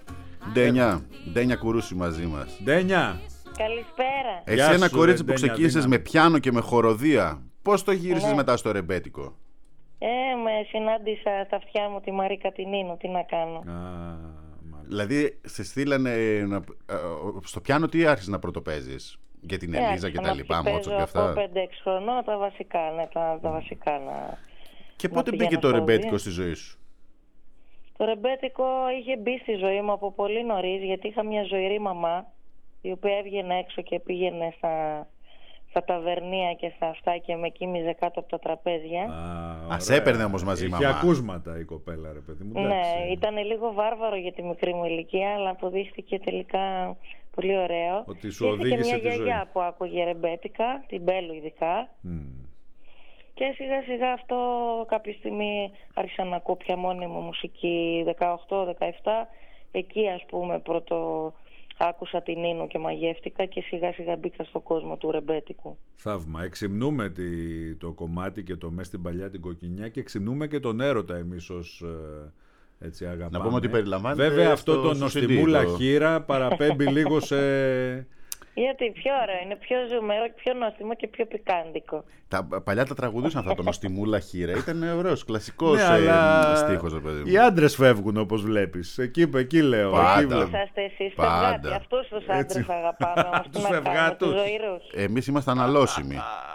Ντένια, Ντένια Κουρούση μαζί μας. Ντένια. Καλησπέρα. Εσύ Γεια ένα σου, κορίτσι ρε, που Ντένια, ξεκίνησες δύναμη. με πιάνο και με χοροδία, πώς το γύρισες Ναι. μετά στο ρεμπέτικο? Ε, με συνάντησα στα αυτιά μου τη Μαρίκα την Νίνου, τι να κάνω. Α, μάλιστα. Δηλαδή σε στείλανε να... ε, στο πιάνο τι άρχισες να πρωτοπαίζεις? Για την Ε, Ελίζα και τα λοιπά, αρχικά να Μότσο και παίζω αυτά. από πέντε έξι χρονών τα βασικά, ναι, τα, τα βασικά να... Και να πότε πηγαίνω μπήκε το στο ρεμπέτικο δύο. στη ζωή σου? Το ρεμπέτικο είχε μπει στη ζωή μου από πολύ νωρίς, γιατί είχα μια ζωηρή μαμά, η οποία έβγαινε έξω και πήγαινε στα, στα ταβερνία και στα αυτά και με κοίμιζε κάτω από τα τραπέζια. Α, Ας ωραία. έπαιρνε όμως μαζί η Είχε μαμά. ακούσματα η κοπέλα, ρε παιδί μου. εντάξει. Ναι, ήταν λίγο βάρβαρο για τη μικρή μου ηλικία, αλλά αποδείχθηκε τελικά πολύ ωραίο. Ότι σου Και είχε οδήγησε και τη μια ζωή. γιαγιά που άκουγε ρεμπέτικα, την Μπέλου ειδικά. Μμ. Και σιγά σιγά αυτό κάποια στιγμή άρχισα να ακούω πια μόνη μου μουσική δεκαοκτώ δεκαεπτά. Εκεί ας πούμε πρώτο άκουσα την Νίνου και μαγεύτηκα και σιγά σιγά μπήκα στον κόσμο του ρεμπέτικου. Θαύμα. Εξυμνούμε τη, το κομμάτι και το μες στην παλιά την κοκκινιά και εξυμνούμε και τον έρωτα εμείς ως ε, έτσι αγαπάμε. Να πούμε ότι περιλαμβάνεται Βέβαια αυτό στο- το στο νοστιμούλα σι ντι, το- χείρα παραπέμπει λίγο σε... Γιατί πιο ωραίο είναι, πιο ζουμερό, πιο νόστιμο και πιο πικάντικο. Τα παλιά τα τραγουδούσαν αυτά, το νοστιμούλα χείρα. Ήταν ωραίος, κλασικός Ναι, ε, αλλά στίχος, ρε παιδί μου. οι άντρες φεύγουν όπως βλέπεις. Εκεί, εκεί λέω. Πάντα. Εκεί Έτσι βλέπω. είσαστε εσείς Πάντα. φευγάτε. Αυτούς τους Έτσι. άντρες αγαπάμε όμως τι Τους να κάνουμε, φευγάτους. τους ζωηρούς. Εμείς είμαστε αναλώσιμοι.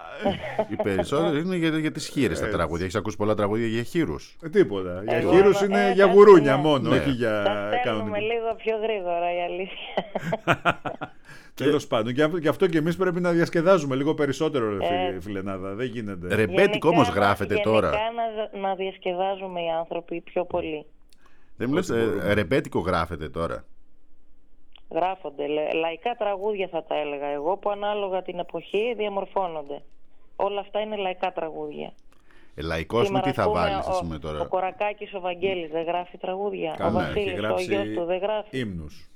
Οι περισσότεροι είναι για, για τις χείρες τα τραγούδια. Έχεις ακούσει πολλά τραγούδια για χείρους? Ε, τίποτα. Για Εγώ, χείρους ε, είναι ε, για τα- γουρούνια ναι. μόνο, Ναι. όχι για Τα στέλνουμε κανονικό. λίγο πιο γρήγορα η αλήθεια. Τέλος πάντων. Και αυτό, και αυτό και εμείς πρέπει να διασκεδάζουμε λίγο περισσότερο, ρε Ε. φι- φιλενάδα. Δεν γίνεται. Ρεμπέτικο Γενικά όμως να- γράφεται γενικά τώρα. να, να διασκεδάζουμε οι άνθρωποι πιο πολύ. Δεν μου λες, Ό,τι ε, μπορούμε. ρεμπέτικο γράφεται τώρα. Γράφονται. λε- λαϊκά τραγούδια θα τα έλεγα εγώ, που ανάλογα την εποχή διαμορφώνονται. Όλα αυτά είναι λαϊκά τραγούδια. Ε, λαϊκός με τι θα βάλεις εσύ με τώρα. Ο Κορακάκης ο Βαγγέλης δεν γράφει τραγούδια. Καλά, ο Βασίλης ο γιος του δεν γράφει. Ύμνους.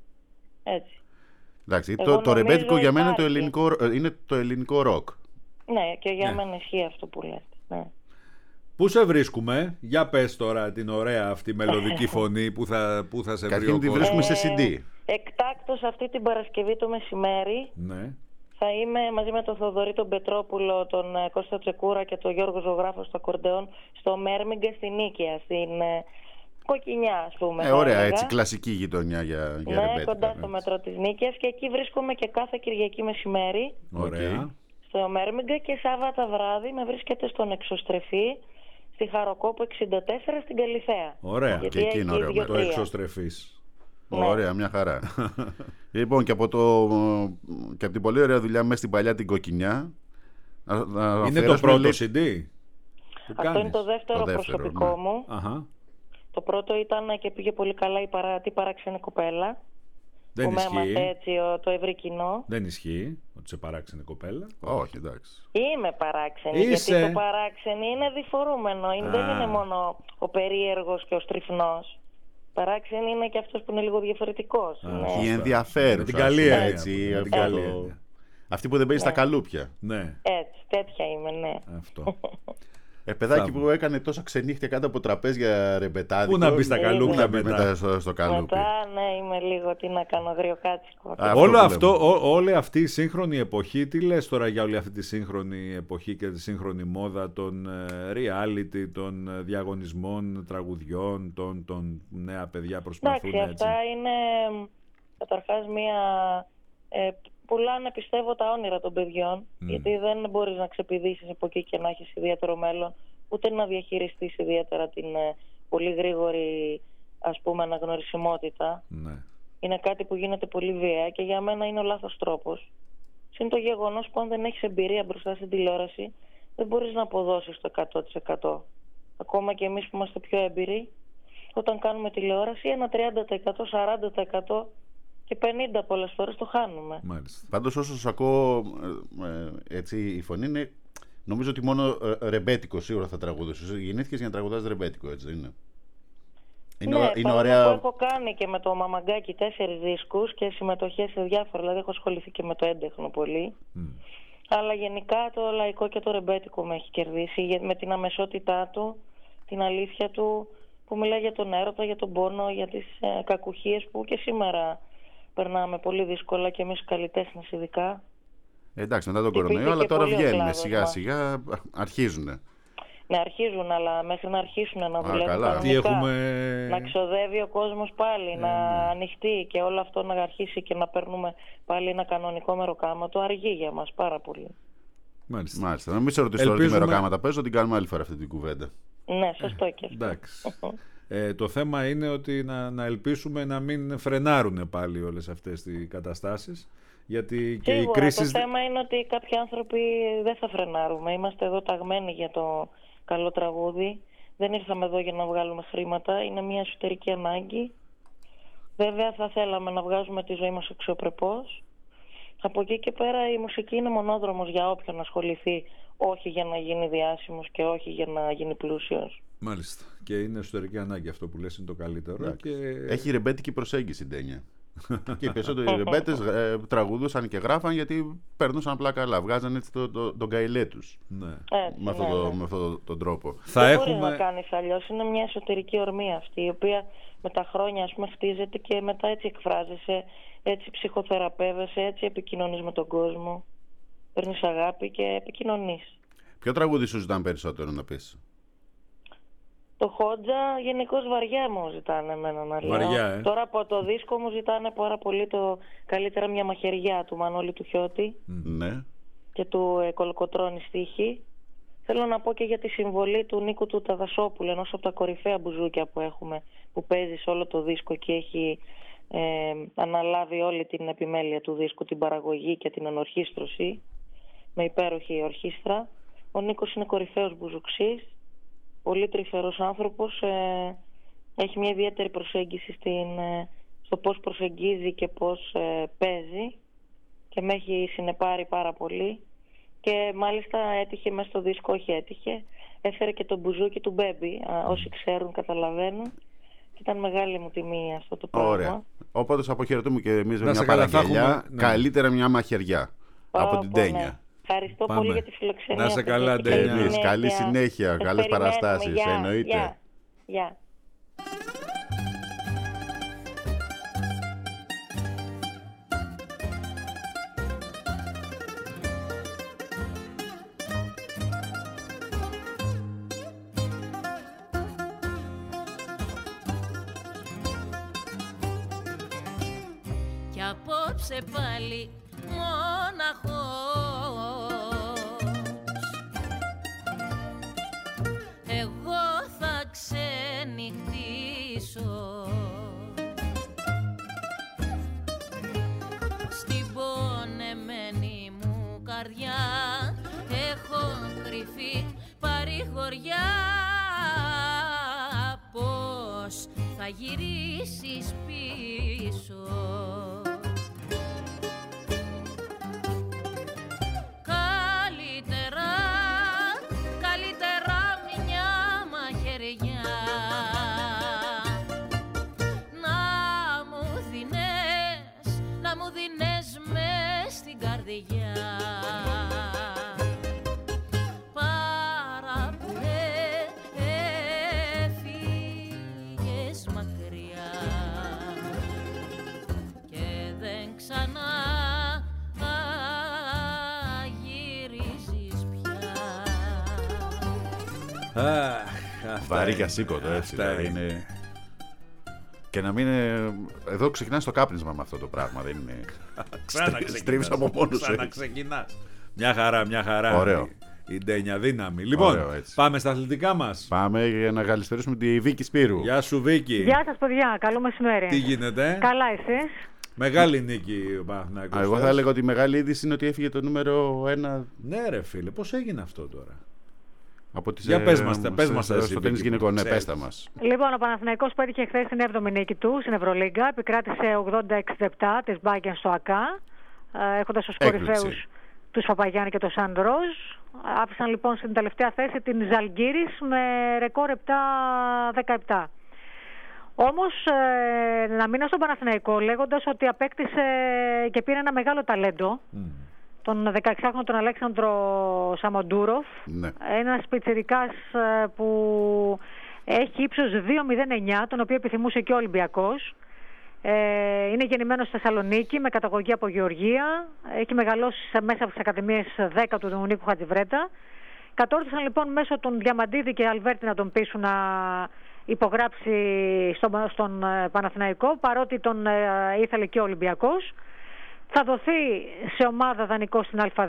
Έτσι. Εντάξει, το, το ρεμπέτικο για μένα το ελληνικό, είναι το ελληνικό ροκ. Ναι, και για ναι. μένα ισχύει αυτό που λέτε. Ναι. Πού σε βρίσκουμε, για πες τώρα την ωραία αυτή μελωδική φωνή που θα, που θα σε βρει ο κόσμος. Καταρχήν τη βρίσκουμε σε σι ντι. Ε, εκτάκτως αυτή την Παρασκευή το μεσημέρι Ναι. θα είμαι μαζί με τον Θοδωρή τον Πετρόπουλο, τον Κώστα Τσεκούρα και τον Γιώργο Ζωγράφο στο ακορντεόν στο Μέρμιγκα στην Νίκαια, στην ε, Κοκκινιά, ας πούμε. Ε, ωραία, έτσι, κλασική γειτονιά για, για ναι, ρεμπέτικα. κοντά στο μέτρο της Νίκαιας, και εκεί βρίσκομαι και κάθε Κυριακή μεσημέρι. Ωραία. Στο Μέρμιγκα, και Σάββατα βράδυ με βρίσκεται στον Εξωστρεφή, στη Χαροκόπο εξήντα τέσσερα στην Καλυθέα. Ωραία. Γιατί Και εκεί έχει είναι ωραίο δύο Το τρία. Εξωστρεφής. Ναι. Ωραία, μια χαρά. Λοιπόν, και από, το, και από την πολύ ωραία δουλειά μέσα στην παλιά την Κοκκινιά. να- να Είναι το αφιερώσουμε πρώτο λίγο- σι ντι που Αυτό είναι κάνεις. το δεύτερο, Το δεύτερο, προσωπικό ναι. μου. Αχα. Το πρώτο ήταν και πήγε πολύ καλά η παρά, τι παράξενη κοπέλα. Δεν που με ισχύει. έμαθε έτσι ο, το ευρύ κοινό. Δεν ισχύει ότι σε παράξενη κοπέλα. Όχι, εντάξει. Είμαι παράξενη, Είσαι. γιατί το παράξενη είναι διφορούμενο. Είναι, δεν Α. είναι μόνο ο περίεργος και ο στριφνός. Παράξενη είναι και αυτός που είναι λίγο διαφορετικός. Α, Είναι- σωστά. Η ενδιαφέρουσα. Με την καλή ας πούμε, έννοια, έτσι, με την αυτό καλή το- έννοια. Αυτή που δεν παίζει στα Ναι. καλούπια. Ναι, Έτσι, τέτοια είμαι, ναι. αυτό. Ε, παιδάκι Θα- που έκανε τόσα ξενύχτια κάτω από τραπέζια ρεμπετάδικο. Πού να μπει στα Λίγο. καλούπια Πού να μπει μετά. μετά στο, στο καλούπι. Μετά, ναι, είμαι λίγο, τι να κάνω, αγριοκάτσικο. Α, αυτό Όλο που αυτό, λέμε. ό, όλη αυτή η σύγχρονη εποχή, τι λες τώρα για όλη αυτή τη σύγχρονη εποχή και τη σύγχρονη μόδα των ε, reality, των ε, διαγωνισμών, τραγουδιών, των, των νέα παιδιά προσπαθούν Εντάξει, έτσι. αυτά είναι καταρχάς μία... Ε, πουλάνε, πιστεύω, τα όνειρα των παιδιών, γιατί δεν μπορείς να ξεπηδήσεις από εκεί και να έχεις ιδιαίτερο μέλλον, ούτε να διαχειριστείς ιδιαίτερα την ε, πολύ γρήγορη, ας πούμε, αναγνωρισιμότητα. Ναι. Είναι κάτι που γίνεται πολύ βία και για μένα είναι ο λάθος τρόπος. Συν το γεγονός που αν δεν έχεις εμπειρία μπροστά στην τηλεόραση, δεν μπορείς να αποδώσεις το εκατό τοις εκατό. Ακόμα και εμείς που είμαστε πιο έμπειροι, όταν κάνουμε τηλεόραση, ένα τριάντα τοις εκατό, σαράντα τοις εκατό και πενήντα τοις εκατό πολλές φορές το χάνουμε. Μάλιστα. Πάντως όσο σας ακούω, ε, ε, έτσι η φωνή είναι, νομίζω ότι μόνο ε, ρεμπέτικο σίγουρα θα τραγουδήσεις. Γεννήθηκες για να τραγουδάς ρεμπέτικο, έτσι δεν είναι? Είναι, ναι, ω- είναι παρόλο ωραία. που έχω κάνει και με το Μαμαγκάκι τέσσερις δίσκους και συμμετοχές σε διάφορα, δηλαδή έχω ασχοληθεί και με το έντεχνο πολύ. Μμ. Αλλά γενικά το λαϊκό και το ρεμπέτικο με έχει κερδίσει για- με την αμεσότητά του, την αλήθεια του, που μιλάει για τον έρωτα, για τον πόνο, για τις ε, κακουχίες που και σήμερα περνάμε πολύ δύσκολα και εμείς καλλιτέχνες ειδικά. Ε, εντάξει, μετά τον Και κορονοϊό, πήγε αλλά και τώρα πολύ ο βγαίνουν κλάδος σιγά μας. σιγά, αρχίζουν. Ναι, αρχίζουν, αλλά μέχρι να αρχίσουν να δουλεύουν καλά. κανονικά, Τι έχουμε... να ξοδεύει ο κόσμος πάλι, να ανοιχτεί και όλο αυτό να αρχίσει και να παίρνουμε πάλι ένα κανονικό μεροκάματο, αργεί για μας πάρα πολύ. Μάλιστα. Μάλιστα. Να μην σε ρωτήσω τώρα τι Ελπίζουμε- μεροκάματα παίζω, την κάνουμε άλλη φορά αυτή την κουβέντα. Ναι, σωστό και αυτό. Εντάξει. Ε, το θέμα είναι ότι να, να ελπίσουμε να μην φρενάρουν πάλι όλες αυτές οι καταστάσεις, γιατί και οι Σίγουρα, κρίσεις... το θέμα είναι ότι κάποιοι άνθρωποι δεν θα φρενάρουμε. Είμαστε εδώ ταγμένοι για το καλό τραγούδι. Δεν ήρθαμε εδώ για να βγάλουμε χρήματα. Είναι μια εσωτερική ανάγκη. Βέβαια θα θέλαμε να βγάζουμε τη ζωή μας αξιοπρεπώς. Από εκεί και πέρα η μουσική είναι μονόδρομος για όποιον ασχοληθεί, όχι για να γίνει διάσημος και όχι για να γίνει πλούσιος. Μάλιστα. Και είναι εσωτερική ανάγκη αυτό που λες, είναι το καλύτερο. Εντάξει. Και... Έχει ρεμπέτικη προσέγγιση η Ντένια. Και οι περισσότεροι ρεμπέτες ε, τραγουδούσαν και γράφαν γιατί περνούσαν απλά καλά. Βγάζαν έτσι το, το, τον καηλέ τους. Ναι. Έτσι, Με αυτόν ναι, το, ναι. με αυτό το, τον τρόπο. Θα Δεν μπορείς έχουμε... να κάνεις αλλιώς. Είναι μια εσωτερική ορμή αυτή, η οποία με τα χρόνια, ας πούμε, χτίζεται και μετά έτσι εκφράζεσαι, έτσι ψυχοθεραπεύεσαι, έτσι επικοινωνείς με τον κόσμο. Παίρνεις αγάπη και επικοινωνείς. Ποιο τραγούδι σου ζητάνε περισσότερο να πεις? Το Χότζα γενικώς βαριά μου ζητάνε εμένα να λέω. Βαριά, ε. Τώρα από το δίσκο μου ζητάνε πάρα πολύ το καλύτερα μια μαχαιριά του Μανώλη του Χιώτη Ναι. και του ε, Κολοκοτρώνη στίχη. Θέλω να πω και για τη συμβολή του Νίκου του Ταδασόπουλου, ενός από τα κορυφαία μπουζούκια που έχουμε, που παίζει σε όλο το δίσκο και έχει ε, αναλάβει όλη την επιμέλεια του δίσκου, την παραγωγή και την ενορχήστρωση, με υπέροχη ορχήστρα. Ο Νίκος είναι κορυφαίος μπουζουξής, πολύ τρυφερός άνθρωπος, ε, έχει μια ιδιαίτερη προσέγγιση στην, ε, στο πώς προσεγγίζει και πώς ε, παίζει και με έχει συνεπάρει πάρα πολύ. Και μάλιστα έτυχε μέσα στο δίσκο, όχι έτυχε, έφερε και τον μπουζούκι του Μπέμπι. Όσοι ξέρουν καταλαβαίνουν. Ήταν μεγάλη μου τιμή αυτό το πράγμα. Ωραία. Οπότε αποχαιρετούμε και εμείς με Να μια σε καλά, θα παραγγελιά. έχουμε, ναι. Καλύτερα μια μαχαιριά από την Ντένια. Ναι. Ευχαριστώ Πάμε. πολύ για τη φιλοξενία. Να σε παιδιά, καλά, και Ντένια. καλή Εμείς, καλή συνέχεια. συνέχεια, Σας καλές περιμένουμε. παραστάσεις, Γεια. εννοείται. Γεια. Γεια. Κι απόψε πάλι μοναχός εγώ θα ξενυχτήσω στην πονεμένη μου καρδιά έχω κρυφή παρηγοριά πως θα γυρίσεις πίσω. Καλύτερα, καλύτερα μια μαχαιριά να μου δίνες, να μου δίνες μες στην καρδιά παρά που έφυγες μακριά και δεν ξανά Βαρύ και ασήκωτο, έτσι. Δηλαδή είναι... Και να μην είναι... Εδώ ξεκινάς το κάπνισμα με αυτό το πράγμα. Δεν είναι... Στρίβεις από μόνος σου. Ξαναξεκινάς. Μια χαρά, μια χαρά. Ωραίο. Η Ντένια δύναμη. Λοιπόν, Ωραίο, πάμε στα αθλητικά μας. Πάμε για να γαλιστερήσουμε τη Βίκη Σπύρου. Γεια σου, Βίκη. Γεια σας, παιδιά. Καλό μεσημέρι. Τι γίνεται? Καλά, εσείς? Μεγάλη νίκη ο Παναθηναϊκός. Εγώ θα έλεγα ότι η μεγάλη είδηση είναι ότι έφυγε το νούμερο ένα. Ναι, ρε φίλε, πώς έγινε αυτό τώρα? Από τις, Για ε, πες μας τα, πες μας τα εσύ, στο τένις Βίκη, γυναικών, ναι, ξέρεις. πες τα μας. Λοιπόν, ο Παναθηναϊκός πέτυχε χθες την έβδομη νίκη του στην Ευρωλίγκα. Επικράτησε ογδόντα εξήντα επτά της Μπάγκεν στο ΑΚΑ, έχοντας ως κορυφαίους τους Παπαγιάννη και τον Σαν Ροζ. Άφησαν λοιπόν στην τελευταία θέση την Ζαλγκίρις με ρεκόρ επτά δεκαεπτά. Όμως ε, να μείνω στον Παναθηναϊκό λέγοντας ότι απέκτησε και πήρε ένα μεγάλο ταλέντο. Mm. Τον δεκαεξάχρονο τον Αλέξανδρο Σαμοντούροφ, ναι. Ένας πιτσιρικάς που έχει ύψος δύο μηδέν εννιά, τον οποίο επιθυμούσε και ο Ολυμπιακός. Ε, είναι γεννημένος στη Θεσσαλονίκη με καταγωγή από Γεωργία. Έχει μεγαλώσει μέσα από τις Ακαδημίες δέκα του Νίκου Χατζιβρέτα. Κατόρθωσαν λοιπόν μέσω των Διαμαντίδη και Αλβέρτη να τον πείσουν να υπογράψει στον, στον Παναθηναϊκό, παρότι τον ε, ήθελε και ο Ολυμπιακός. Θα δοθεί σε ομάδα δανεικό στην Α2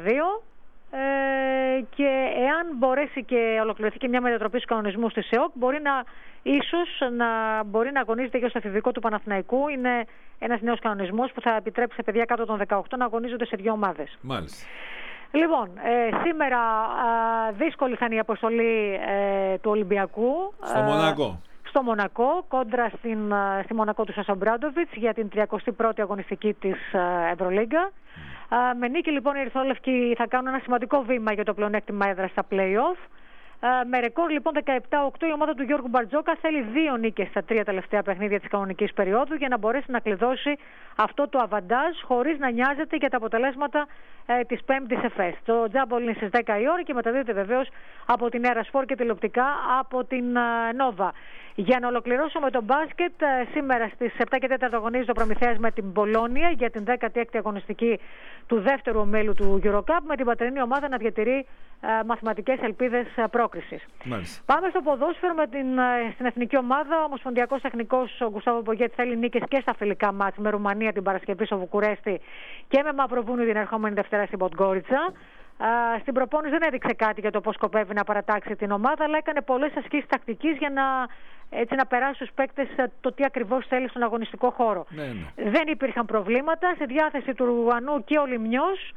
ε, και εάν μπορέσει και ολοκληρωθεί και μια μετατροπή στους κανονισμούς της ΕΟΚ, μπορεί να, ίσως να μπορεί να αγωνίζεται και στο εφηβικό του Παναθηναϊκού. Είναι ένας νέος κανονισμός που θα επιτρέψει σε παιδιά κάτω των δεκαοκτώ να αγωνίζονται σε δύο ομάδες. Μάλιστα. Λοιπόν, ε, σήμερα ε, δύσκολη θα είναι η αποστολή ε, του Ολυμπιακού. Στο Μονακό. Στο Μονακό, κόντρα στην, στη Μονακό του Σάσα Μπράντοβιτς για την τριακοστή πρώτη αγωνιστική της Ευρωλίγκα. Mm. Με νίκη λοιπόν οι Ερυθρόλευκοι θα κάνουν ένα σημαντικό βήμα για το πλεονέκτημα έδρας στα play-off. Με ρεκόρ λοιπόν δεκαεπτά οκτώ η ομάδα του Γιώργου Μπαρτζόκα θέλει δύο νίκες στα τρία τελευταία παιχνίδια της κανονικής περίοδου για να μπορέσει να κλειδώσει αυτό το αβαντάζ χωρίς να νοιάζεται για τα αποτελέσματα ε, της πέμπτης ΕΦΕΣ. Το τζάμπολ είναι στις δέκα η ώρα και μεταδίδεται βεβαίως από την Έρα Σπορ και τηλεοπτικά από την Νόβα. Για να ολοκληρώσω με το μπάσκετ, ε, σήμερα στις επτά και τέσσερα αγωνίζεται ο Προμηθέας με την Μπολόνια για την δέκατη έκτη αγωνιστική του δεύτερου ομίλου του EuroCup, με την πατρινή ομάδα να διατηρεί ε, μαθηματικές ελπίδες ε, πρόκρισης. Μάλιστα. Πάμε στο ποδόσφαιρο με την, ε, στην εθνική ομάδα. Ο Ομοσπονδιακός Τεχνικός ο Γκουστάβο Πογέτ θέλει νίκες και στα φιλικά μάτς με Ρουμανία την Παρασκευή στο Βουκουρέστι και με Μαυροβούνιο την ερχόμενη Δευτέρα στην Ποντγκόριτσα. Uh, στην προπόνηση δεν έδειξε κάτι για το πώς σκοπεύει να παρατάξει την ομάδα, αλλά έκανε πολλές ασκήσεις τακτικής για να, έτσι, να περάσει στους παίκτες το τι ακριβώς θέλει στον αγωνιστικό χώρο. Ναι, ναι. Δεν υπήρχαν προβλήματα. Στη διάθεση του Ρουγανού και ο Λιμνιός.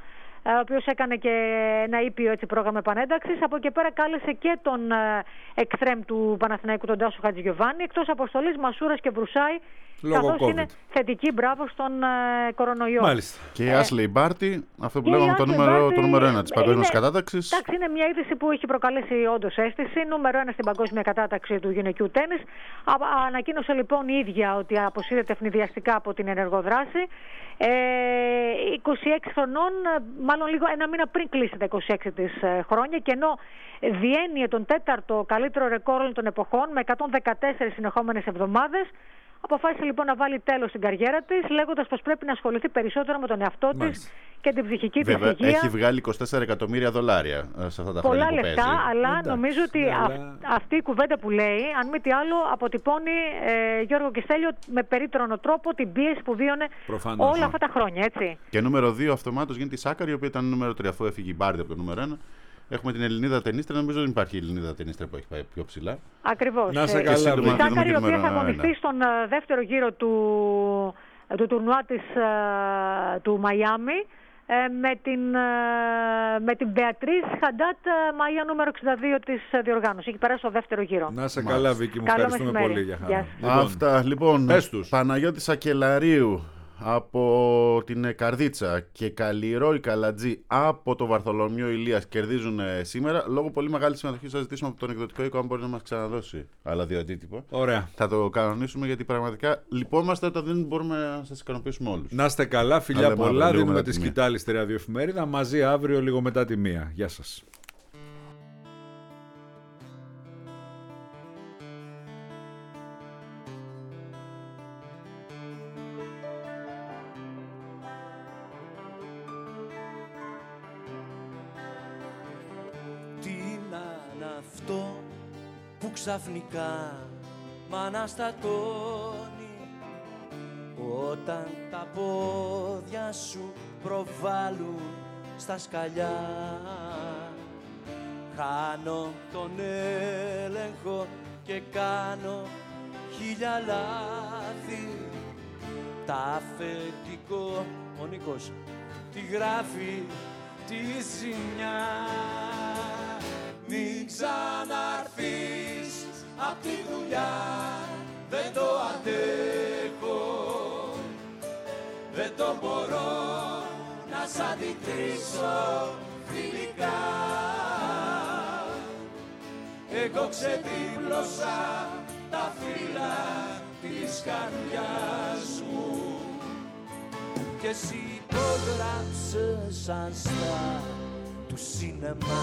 ο οποίος έκανε και ένα ήπιο έτσι, πρόγραμμα επανένταξης. Από εκεί πέρα κάλεσε και τον εξτρέμ του Παναθηναϊκού, τον Τάσο Χατζηγιοβάνη, εκτός αποστολής Μασούρας και Βρουσάη, καθώς είναι θετική, μπράβο στον ε, κορονοϊό. Μάλιστα. Και η Ashley Barty, αυτό που λέγαμε, το νούμερο, το νούμερο ένα της παγκόσμιας κατάταξης. Εντάξει, είναι μια είδηση που έχει προκαλέσει όντως αίσθηση. Νούμερο ένα στην παγκόσμια κατάταξη του γυναικείου τένις. Ανακοίνωσε λοιπόν η ίδια ότι αποσύρεται ευνηδιαστικά από την ενεργοδράση. Ε, είκοσι έξι χρονών, μάλλον λίγο ένα μήνα πριν κλείσει τα είκοσι έξι της χρόνια, και ενώ διένυε τον τέταρτο καλύτερο ρεκόρ όλων των εποχών με εκατόν δεκατέσσερις συνεχόμενες εβδομάδες, αποφάσισε λοιπόν να βάλει τέλος στην καριέρα της, λέγοντας πως πρέπει να ασχοληθεί περισσότερο με τον εαυτό της Μάλιστα. και την ψυχική της υγεία. Έχει βγάλει είκοσι τέσσερα εκατομμύρια δολάρια σε αυτά τα πολλά χρόνια που λεφτά, παίζει. αλλά Εντάξει, νομίζω ότι αλλά... αυ, αυτή η κουβέντα που λέει, αν μη τι άλλο, αποτυπώνει, ε, Γιώργο και Στέλιο, με περίτρονο τρόπο την πίεση που βίωνε Προφανώς, όλα αυτά τα χρόνια. Έτσι. Και νούμερο δύο αυτομάτως γίνεται η Σάκαρη, η οποία ήταν νούμερο τρία, αφού έφυγε η Μπάρντι από το νούμερο ένα. Έχουμε την Ελληνίδα τενίστρια, νομίζω δεν υπάρχει Ελληνίδα τενίστρια που έχει πάει πιο ψηλά. Ακριβώς. Να σε ε, καλά, η Σάκαρη, η οποία θα αγωνιστεί στον uh, δεύτερο γύρο του, του τουρνουά της, uh, του Μαϊάμι uh, με την, uh, με την Μπεατρίς Χαντάτ, uh, Μαΐα νούμερο εξήντα δύο της uh, διοργάνωσης. Έχει περάσει στο δεύτερο γύρο. Να σε καλά, Βίκη, μου Καλό ευχαριστούμε μεσημέρι. πολύ για χαρά. Λοιπόν, αυτά λοιπόν. Παναγιώτη Σακελαρίου από την Καρδίτσα και Καλλιρόη Καλατζή από το Βαρθολομείο Ηλίας κερδίζουν σήμερα. Λόγω πολύ μεγάλη συμμετοχή θα ζητήσουμε από τον εκδοτικό οίκο αν μπορεί να μας ξαναδώσει άλλα δύο αντίτυπα. Ωραία. Θα το κανονίσουμε, γιατί πραγματικά λυπόμαστε όταν δεν μπορούμε να σας ικανοποιήσουμε όλους. Να είστε καλά, φιλιά πολλά. Δίνουμε τη σκητάλη στη ραδιοεφημερίδα. Μαζί αύριο λίγο μετά τη μία. Γεια σας. Αυτό που ξαφνικά μ' αναστατώνει όταν τα πόδια σου προβάλλουν στα σκαλιά. Χάνω τον έλεγχο και κάνω χίλια λάθη. Τα αφεντικό ο Νίκος τη γράφει τη ζημιά. Μην ξαναρθείς απ' τη δουλειά, δεν το αντέχω, δεν το μπορώ να σ' αντικρίσω φιλικά. Εγώ ξεδίπλωσα τα φύλλα της καρδιάς μου και εσύ υπόγραψες σαν στάρ του σινεμά.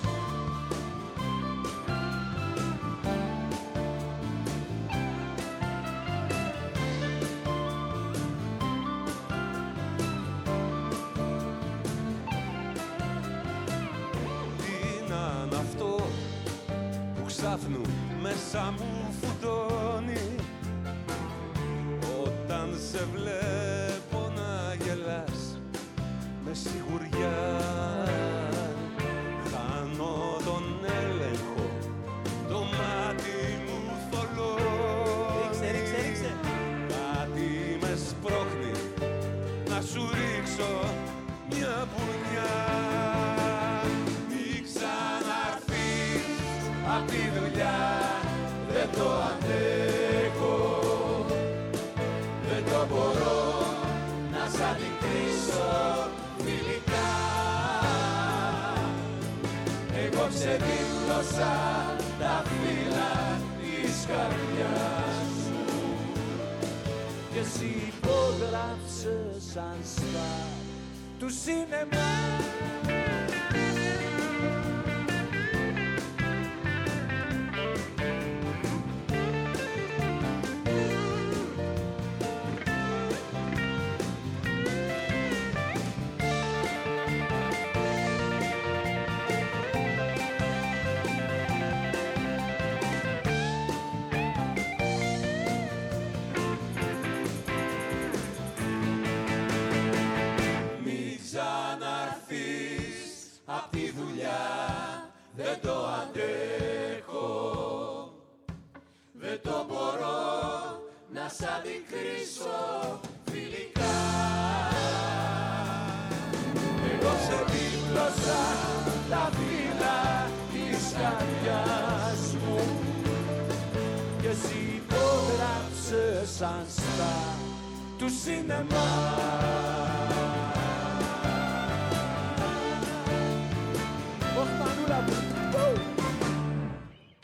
Μέσα μου φουντώνει όταν σε βλέπω να γελάς με σιγουριά. Χάνω τον έλεγχο, το μάτι μου θολό. Ρίξε, ρίξε, ρίξε. Κάτι με σπρώχνει να σου ρίξω μια πουρνιά. Μην ξαναρθείς απ' τη δουλειά, δεν το αντέχω, δεν το μπορώ να σ' αντικρίσω φιλικά. Εγώ ξεδίπλωσα τα φύλλα της καρδιάς σου και εσύ υπόγραψες σαν στάρ του σινεμά. Απ' τη δουλειά δεν το αντέχω, δεν το μπορώ να σ' αντικρίσω φιλικά. Εγώ ξεδίπλωσα τα φύλλα της καρδιάς μου και εσύ υπόγραψες σαν στάρ του σινεμά.